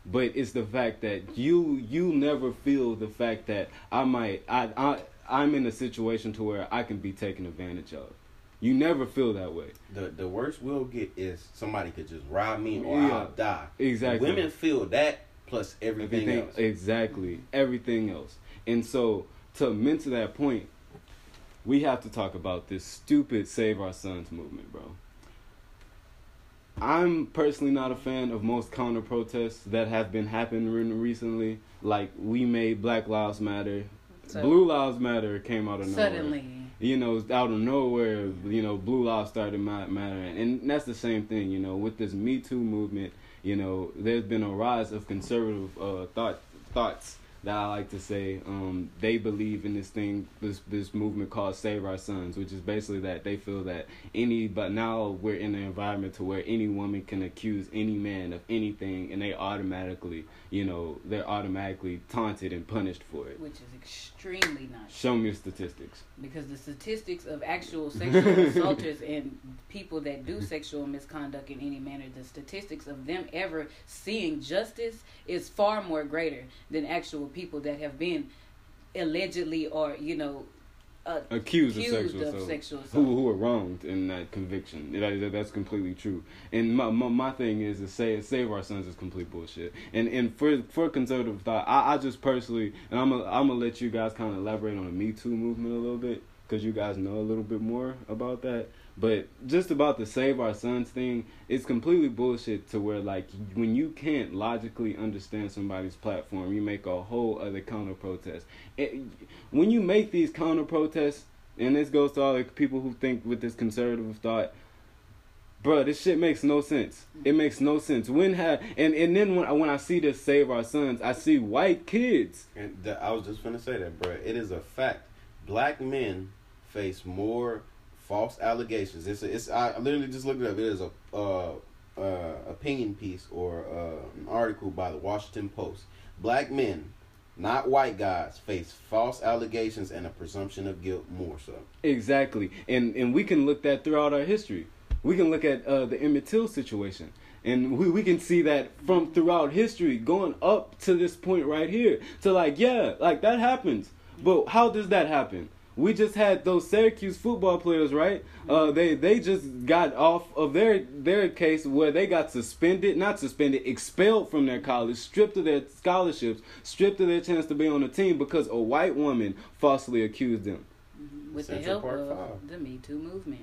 Speaker 1: but it's the fact that you you never feel the fact that I might I I I'm in a situation to where I can be taken advantage of. You never feel that way.
Speaker 2: The the worst we'll get is somebody could just rob me or
Speaker 1: Yeah,
Speaker 2: I'll die.
Speaker 1: exactly.
Speaker 2: Women feel that plus everything,
Speaker 1: Everything
Speaker 2: else.
Speaker 1: exactly everything else. And so to amend to that point, we have to talk about this stupid Save Our Sons movement, bro. I'm personally not a fan of most counter protests that have been happening recently. Like, we made Black Lives Matter.
Speaker 3: So,
Speaker 1: Blue Lives Matter came out of nowhere.
Speaker 3: suddenly.
Speaker 1: You know, out of nowhere, you know, Blue Lives started mattering. And that's the same thing, you know, with this Me Too movement, you know, there's been a rise of conservative uh, thought thoughts that I like to say. Um, they believe in this thing, this this movement called Save Our Sons, which is basically that they feel that any, but now we're in an environment to where any woman can accuse any man of anything, and they automatically, you know, they're automatically taunted and punished for it.
Speaker 3: Which is extremely not
Speaker 1: Show me your statistics.
Speaker 3: because the statistics of actual sexual assaulters and people that do sexual misconduct in any manner, the statistics of them ever seeing justice is far more greater than actual people that have been allegedly or, you know, uh,
Speaker 1: Accused,
Speaker 3: accused
Speaker 1: of sexual
Speaker 3: of
Speaker 1: assault.
Speaker 3: sexual assault.
Speaker 1: Who, who were wronged in that conviction. That, that- that's completely true. And my, my my thing is to say Save Our Sons is complete bullshit. And and for for conservative thought, I, I just personally, and I'm gonna I'm gonna let you guys kind of elaborate on the Me Too movement a little bit, because you guys know a little bit more about that. But just about the Save Our Sons thing, it's completely bullshit to where, like, when you can't logically understand somebody's platform, you make a whole other counter protest. It, when you make these counter protests, and this goes to all the people who think with this conservative thought, bro, this shit makes no sense. It makes no sense. When have and, and then when I, when I see this Save Our Sons, I see white kids.
Speaker 2: And the, I was just gonna say that, bro. It is a fact. Black men face more false allegations. It's a, it's. I literally just looked it up. It is a uh, uh, opinion piece or uh, an article by the Washington Post. Black men, not white guys, face false allegations and a presumption of guilt more so.
Speaker 1: Exactly, and and we can look that throughout our history. We can look at uh, the Emmett Till situation, and we we can see that from throughout history, going up to this point right here. To like, yeah, like that happens. But how does that happen? We just had those Syracuse football players, right? Uh, they they just got off of their their case where they got suspended, not suspended, expelled from their college, stripped of their scholarships, stripped of their chance to be on the team because a white woman falsely accused them.
Speaker 3: With the
Speaker 2: Central
Speaker 3: help
Speaker 2: Park
Speaker 3: of
Speaker 2: Five.
Speaker 3: the Me Too movement.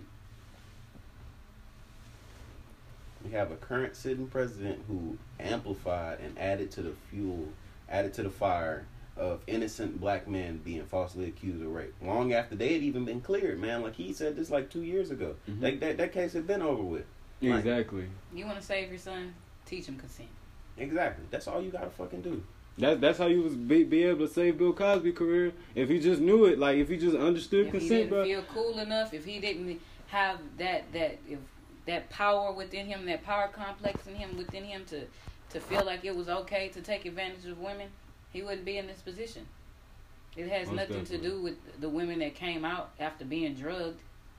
Speaker 2: We have a current sitting president who amplified and added to the fuel, added to the fire of innocent black men being falsely accused of rape. Long after they had even been cleared, man. Like he said this like two years ago.
Speaker 1: Mhm.
Speaker 2: Like that, that case had been over with. Like,
Speaker 1: Exactly.
Speaker 3: You want to save your son? Teach him consent.
Speaker 2: exactly. That's all you gotta fucking do.
Speaker 1: That that's how you was be, be able to save Bill Cosby's career if he just knew it. Like if he just understood
Speaker 3: If he
Speaker 1: consent,
Speaker 3: didn't
Speaker 1: bro.
Speaker 3: feel cool enough, if he didn't have that that if that power within him, that power complex in him within him to to feel like it was okay to take advantage of women, he wouldn't be in this position. It has
Speaker 1: Most
Speaker 3: nothing to
Speaker 1: definitely.
Speaker 3: do with the women that came out after being drugged.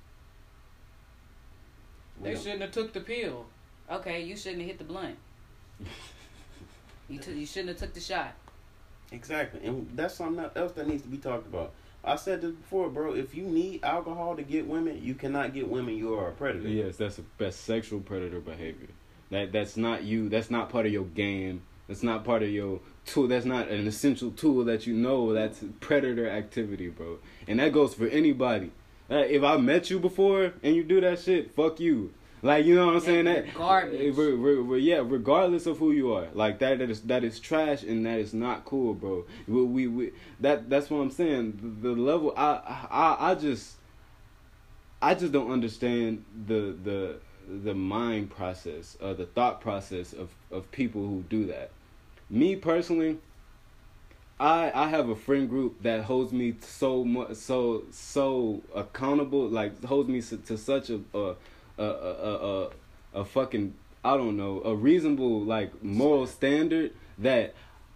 Speaker 2: We don't-
Speaker 3: shouldn't have took the pill. Okay, you shouldn't have hit the blunt. you took. You shouldn't have took the shot.
Speaker 2: Exactly, and that's something else that needs to be talked about. I said this before, bro. If you need alcohol to get women, you cannot get women. You are a predator.
Speaker 1: Yes, that's a that's sexual predator behavior. That that's not you. That's not part of your game. That's not part of your tool. That's not an essential tool that you know. That's predator activity, bro. And that goes for anybody. Like, if I met you before and you do that shit, fuck you. Like, you know what I'm
Speaker 3: Yeah,
Speaker 1: saying?
Speaker 3: you're
Speaker 1: That
Speaker 3: garbage.
Speaker 1: re- re- re- yeah, regardless of who you are, like that, that is that is trash and that is not cool, bro. We, we, we that that's what I'm saying. The, the level, I, I, I just, I just don't understand the the the mind process, uh, the thought process of of people who do that. Me personally, I I have a friend group that holds me so much, so so accountable, like holds me to, to such a a a a, a, a fucking I don't know a reasonable like moral standard that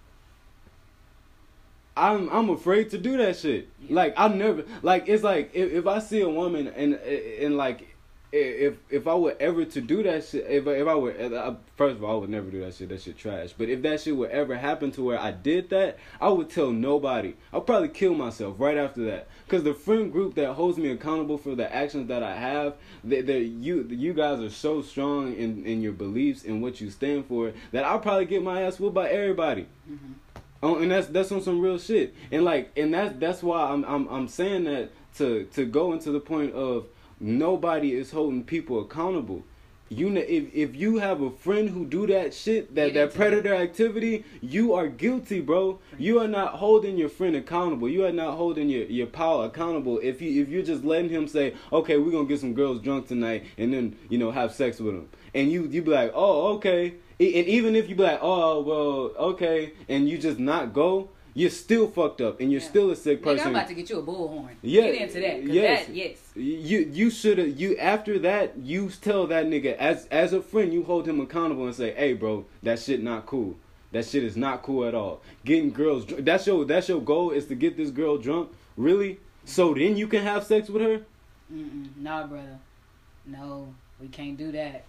Speaker 1: I'm I'm afraid to do that shit.
Speaker 3: Yeah.
Speaker 1: Like I never like it's like if, if I see a woman and and like if if I were ever to do that shit, if if I were I, first of all, I would never do that shit. That shit trash. But if that shit would ever happen to where I did that, I would tell nobody. I'll probably kill myself right after that. Cause the friend group that holds me accountable for the actions that I have, they they you you guys are so strong in in your beliefs and what you stand for that I'll probably get my ass whooped by everybody. Mm-hmm. Oh, and that's that's on some real shit. And like and that's that's why I'm I'm I'm saying that to to go into the point of. Nobody is holding people accountable. You know, if if you have a friend who do that shit, that, that predator activity, you are guilty, bro. You are not holding your friend accountable. You are not holding your, your pal accountable. If you if you're just letting him say, okay, we're gonna get some girls drunk tonight, and then you know have sex with them, and you you be like, oh okay, and even if you be like, oh well okay, and you just not go. You're still fucked up, and you're yeah. still a sick person.
Speaker 3: Nigga, I'm about to get you a bullhorn.
Speaker 1: Yeah,
Speaker 3: get into that. Cause
Speaker 1: yes,
Speaker 3: that, yes.
Speaker 1: You you should have. You after that, you tell that nigga as as a friend, you hold him accountable and say, "Hey, bro, that shit not cool. That shit is not cool at all. Getting girls drunk. That's your that's your goal is to get this girl drunk, really? So then you can have sex with her?
Speaker 3: Mm-mm. Nah, brother. No, we can't do that.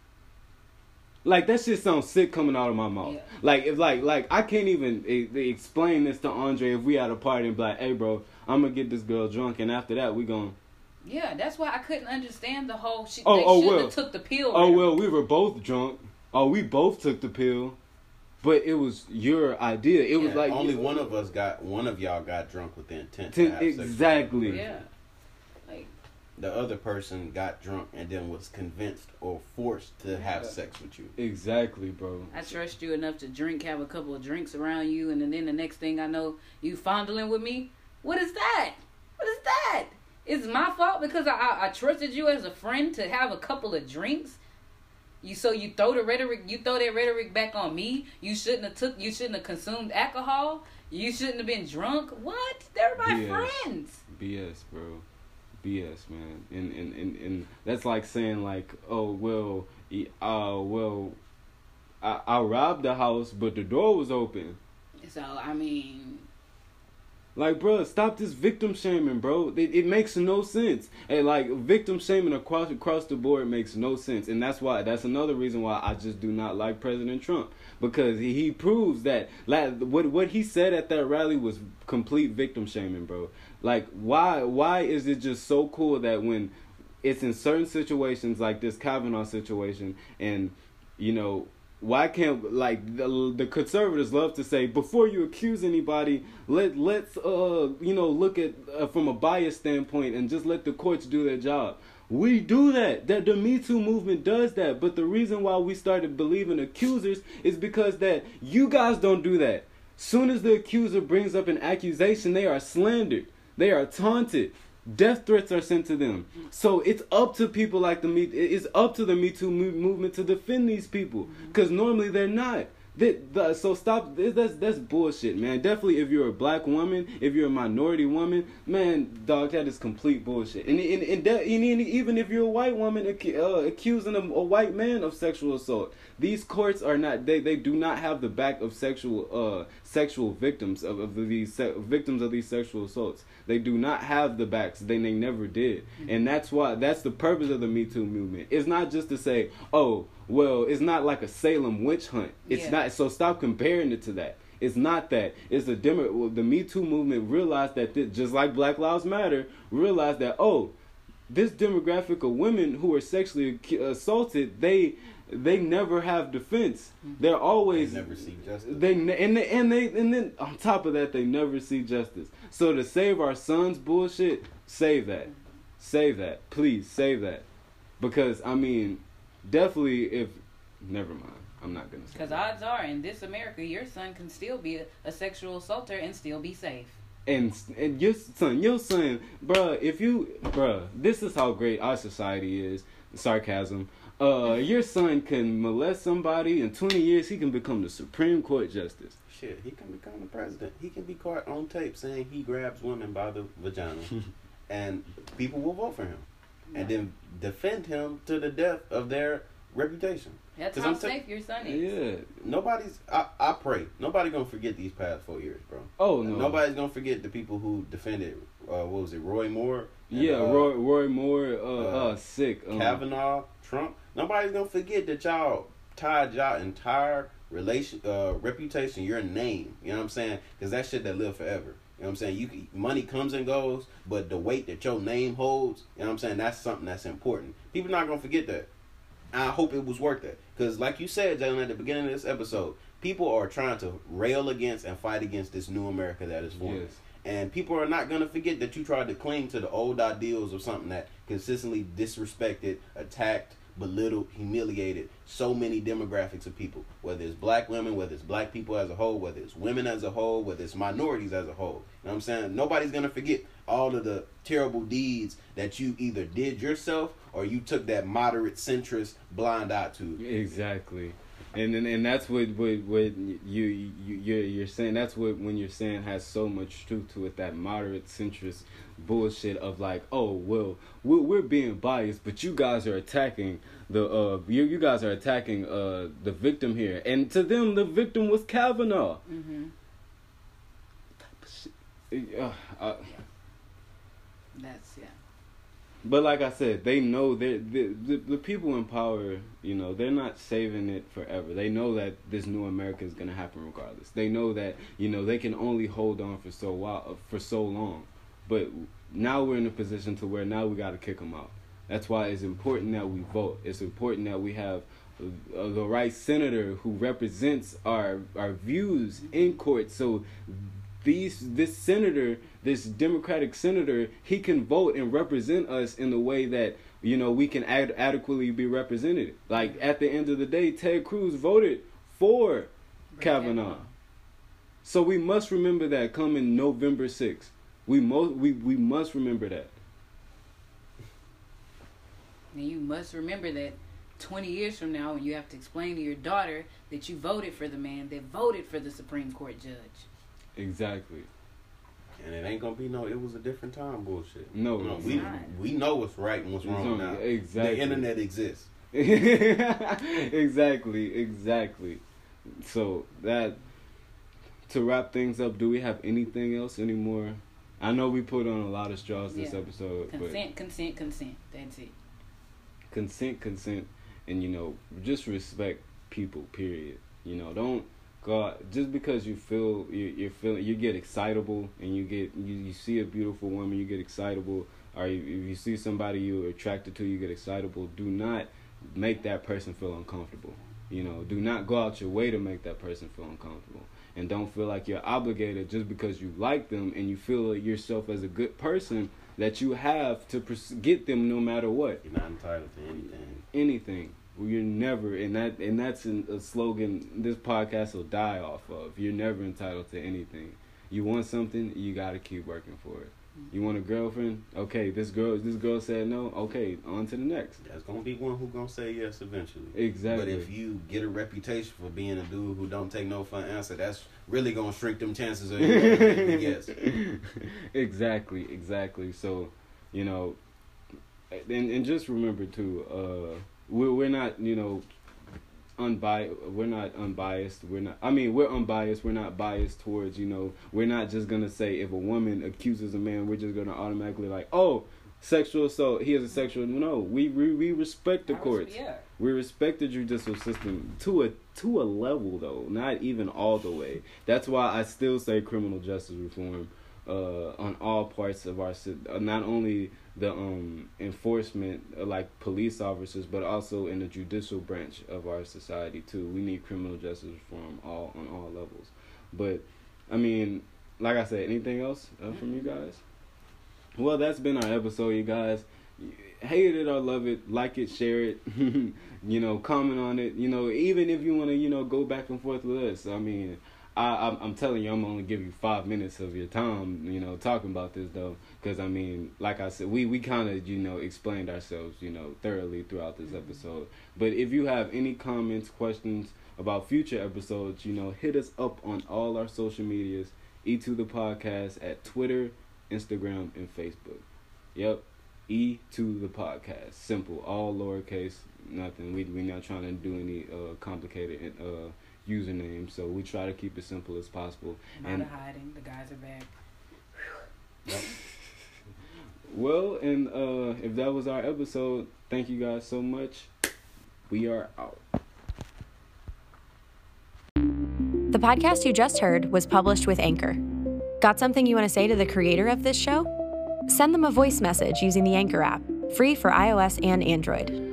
Speaker 1: Like that shit sounds sick coming out of my mouth. Yeah. Like if like like I can't even e- explain this to Andre if we at a party and be like, hey bro, I'm gonna get this girl drunk and after that we gon'
Speaker 3: Yeah, that's why I couldn't understand the whole shit.
Speaker 1: Oh,
Speaker 3: they
Speaker 1: oh
Speaker 3: shouldn't
Speaker 1: well.
Speaker 3: have took the pill.
Speaker 1: Oh
Speaker 3: now.
Speaker 1: well, we were both drunk. Oh, we both took the pill, but it was your idea. It
Speaker 2: yeah,
Speaker 1: was like
Speaker 2: only one of us got one of y'all got drunk with the intent
Speaker 1: to
Speaker 2: to have
Speaker 1: exactly.
Speaker 2: sex.
Speaker 3: Yeah. Like
Speaker 2: the other person got drunk and then was convinced or forced to have
Speaker 1: yeah.
Speaker 2: sex with you.
Speaker 1: Exactly, bro.
Speaker 3: I trust you enough to drink, have a couple of drinks around you, and then the next thing I know, you fondling with me. What is that? What is that? It's my fault because I, I I trusted you as a friend to have a couple of drinks. You so you throw the rhetoric, you throw that rhetoric back on me. You shouldn't have took, you shouldn't have consumed alcohol. You shouldn't have been drunk. What? They're my
Speaker 1: B S.
Speaker 3: friends.
Speaker 1: B S, bro. B S, man. And, and and and that's like saying like, oh well, uh, well, I I robbed the house, but the door was open.
Speaker 3: So I mean.
Speaker 1: Like, bro, stop this victim shaming, bro. It, it makes no sense. And like, victim shaming across across the board makes no sense. And that's why, that's another reason why I just do not like President Trump. Because he, he proves that, like, what what he said at that rally was complete victim shaming, bro. Like, why why is it just so cool that when it's in certain situations like this Kavanaugh situation and, you know, why can't, like, the, the conservatives love to say, before you accuse anybody, let, let's, uh, you know, look at, uh, from a bias standpoint and just let the courts do their job. We do that. That the Me Too movement does that. But the reason why we started believing accusers is because that you guys don't do that. Soon as the accuser brings up an accusation, they are slandered. They are taunted. Death threats are sent to them. So it's up to people like the Me. It's up to the Me Too movement to defend these people, because normally they're not. They, the, so stop. That's that's bullshit, man. Definitely, if you're a black woman, if you're a minority woman, man, dog, that is complete bullshit. And and, and, that, and even if you're a white woman uh, accusing a, a white man of sexual assault, these courts are not. They, they do not have the back of sexual uh sexual victims of, of these se- victims of these sexual assaults. They do not have the backs. They, they never did. And that's why, that's the purpose of the Me Too movement. It's not just to say, oh, well, it's not like a Salem witch hunt. It's yeah. not. So stop comparing it to that. It's not that. It's a demo. Well, the Me Too movement realized that, this, just like Black Lives Matter, realized that, oh, this demographic of women who are sexually assaulted, they they never have defense. They're always
Speaker 2: they never see justice.
Speaker 1: They and they, and they and then on top of that, they never see justice. So to save our sons' bullshit, save that, save that, please save that, because I mean, definitely if never mind, I'm not gonna say.
Speaker 3: Because odds are, in this America, your son can still be a, a sexual assaulter and still be safe.
Speaker 1: And and your son, your son, bruh, if you, bruh, this is how great our society is. Sarcasm. Uh, your son can molest somebody in twenty years. He can become the Supreme Court justice.
Speaker 2: Shit, he can become the president. He can be caught on tape saying he grabs women by the vagina, and people will vote for him, and then defend him to the death of their reputation.
Speaker 3: That's
Speaker 2: 'Cause
Speaker 3: how
Speaker 2: I'm ta-
Speaker 3: safe your son is.
Speaker 1: Yeah.
Speaker 2: Nobody's. I, I pray. Nobody gonna forget these past four years, bro.
Speaker 1: Oh no.
Speaker 2: Nobody's gonna forget the people who defended. Uh, what was it, Roy Moore? and,
Speaker 1: Yeah,
Speaker 2: uh,
Speaker 1: Roy Roy Moore. Uh,
Speaker 2: uh,
Speaker 1: uh sick. Um,
Speaker 2: Kavanaugh, Trump. Nobody's gonna forget that y'all tied y'all entire relation, uh, reputation, your name. You know what I'm saying? Because that shit that live forever. You know what I'm saying? You can- money comes and goes, but the weight that your name holds, you know what I'm saying? That's something that's important. People not gonna forget that. I hope it was worth it. Because like you said, Jalen, at the beginning of this episode, people are trying to rail against and fight against this new America that is forming.
Speaker 1: Yes.
Speaker 2: And people are not going to forget that you tried to cling to the old ideals of something that consistently disrespected, attacked, belittled, humiliated so many demographics of people. Whether it's black women, whether it's black people as a whole, whether it's women as a whole, whether it's minorities as a whole. You know what I'm saying? Nobody's going to forget all of the terrible deeds that you either did yourself or you took that moderate centrist blind eye to.
Speaker 1: Exactly. And and, and that's what, what, what you, you, you're, you're saying. That's what when you're saying has so much truth to it, that moderate centrist bullshit of like, oh, well, we're, we're being biased, but you guys are attacking the, uh, you, you guys are attacking uh, the victim here. And to them, the victim was Kavanaugh.
Speaker 3: Mm-hmm.
Speaker 1: Uh, uh,
Speaker 3: That's, yeah.
Speaker 1: But like I said, they know they the, the the people in power. You know, they're not saving it forever. They know that this new America is gonna happen regardless. They know that you know they can only hold on for so while for so long. But now we're in a position to where now we got to kick them out. That's why it's important that we vote. It's important that we have uh, the right senator who represents our our views in court. So these this senator, this Democratic senator, he can vote and represent us in the way that you know we can ad- adequately be represented. Like at the end of the day, Ted Cruz voted for Kavanaugh. So we must remember that coming November sixth. We mo- we we must remember that.
Speaker 3: And you must remember that twenty years from now, when you have to explain to your daughter that you voted for the man that voted for the Supreme Court judge.
Speaker 1: Exactly.
Speaker 2: And it ain't gonna be no. It was a different time bullshit.
Speaker 1: No,
Speaker 2: no
Speaker 1: it's
Speaker 2: we
Speaker 3: not.
Speaker 2: we know what's right and what's
Speaker 1: It's
Speaker 2: wrong
Speaker 1: on-
Speaker 2: now.
Speaker 1: exactly.
Speaker 2: The internet exists.
Speaker 1: exactly, exactly. So that to wrap things up, do we have anything else anymore? I know we put on a lot of straws this
Speaker 3: Yeah.
Speaker 1: episode,
Speaker 3: Consent, consent, consent. That's it.
Speaker 1: but consent, consent, and you know, just respect people. Period. You know, don't go out, just because you feel you, you're feeling you get excitable and you get you, you see a beautiful woman, you get excitable, or you, if you see somebody you're attracted to, you get excitable. Do not make that person feel uncomfortable. You know, do not go out your way to make that person feel uncomfortable. And don't feel like you're obligated just because you like them and you feel yourself as a good person that you have to pers- get them no matter what.
Speaker 2: You're not entitled to anything.
Speaker 1: Anything. You're never, and that and that's an, a slogan this podcast will die off of. You're never entitled to anything. You want something, you got to keep working for it. You want a girlfriend? Okay, this girl this girl said no. Okay, on to the next.
Speaker 2: There's gonna be one who gonna say yes eventually.
Speaker 1: Exactly.
Speaker 2: But if you get a reputation for being a dude who don't take no for an answer, that's really gonna shrink them chances of you getting yes.
Speaker 1: Exactly, exactly. So, you know, and and just remember too, uh, we're we're not you know, unbiased. We're not unbiased. We're not. I mean, we're unbiased. We're not biased towards you know. We're not just gonna say if a woman accuses a man, we're just gonna automatically like, oh, sexual assault. He is a sexual. No, we we, we respect the courts.
Speaker 3: Yeah.
Speaker 1: We respect the judicial system to a to a level though, not even all the way. That's why I still say criminal justice reform uh, on all parts of our system. Not only the um, enforcement, uh, like police officers, but also in the judicial branch of our society too. We need criminal justice reform all on all levels. But I mean, like I said, anything else uh, from you guys? Well, that's been our episode, you guys. Hate it or love it, like it, share it, you know, comment on it. You know, even if you want to, you know, go back and forth with us. I mean, I, I'm, I'm telling you, I'm only give you five minutes of your time, you know, talking about this though, because I mean, like I said, we, we kind of, you know, explained ourselves, you know, thoroughly throughout this episode. But if you have any comments, questions about future episodes, you know, hit us up on all our social medias, E two the Podcast at Twitter, Instagram, and Facebook. Yep. E to the podcast. Simple, all lowercase, nothing. We we not trying to do any uh, complicated uh, usernames, so we try to keep it simple as possible.
Speaker 3: I'm
Speaker 1: and
Speaker 3: out of hiding. The guys are back.
Speaker 2: Yep.
Speaker 1: Well, and uh, if that was our episode, thank you guys so much. We are out.
Speaker 4: The podcast you just heard was published with Anchor. Got something you want to say to the creator of this show? Send them a voice message using the Anchor app, free for iOS and Android.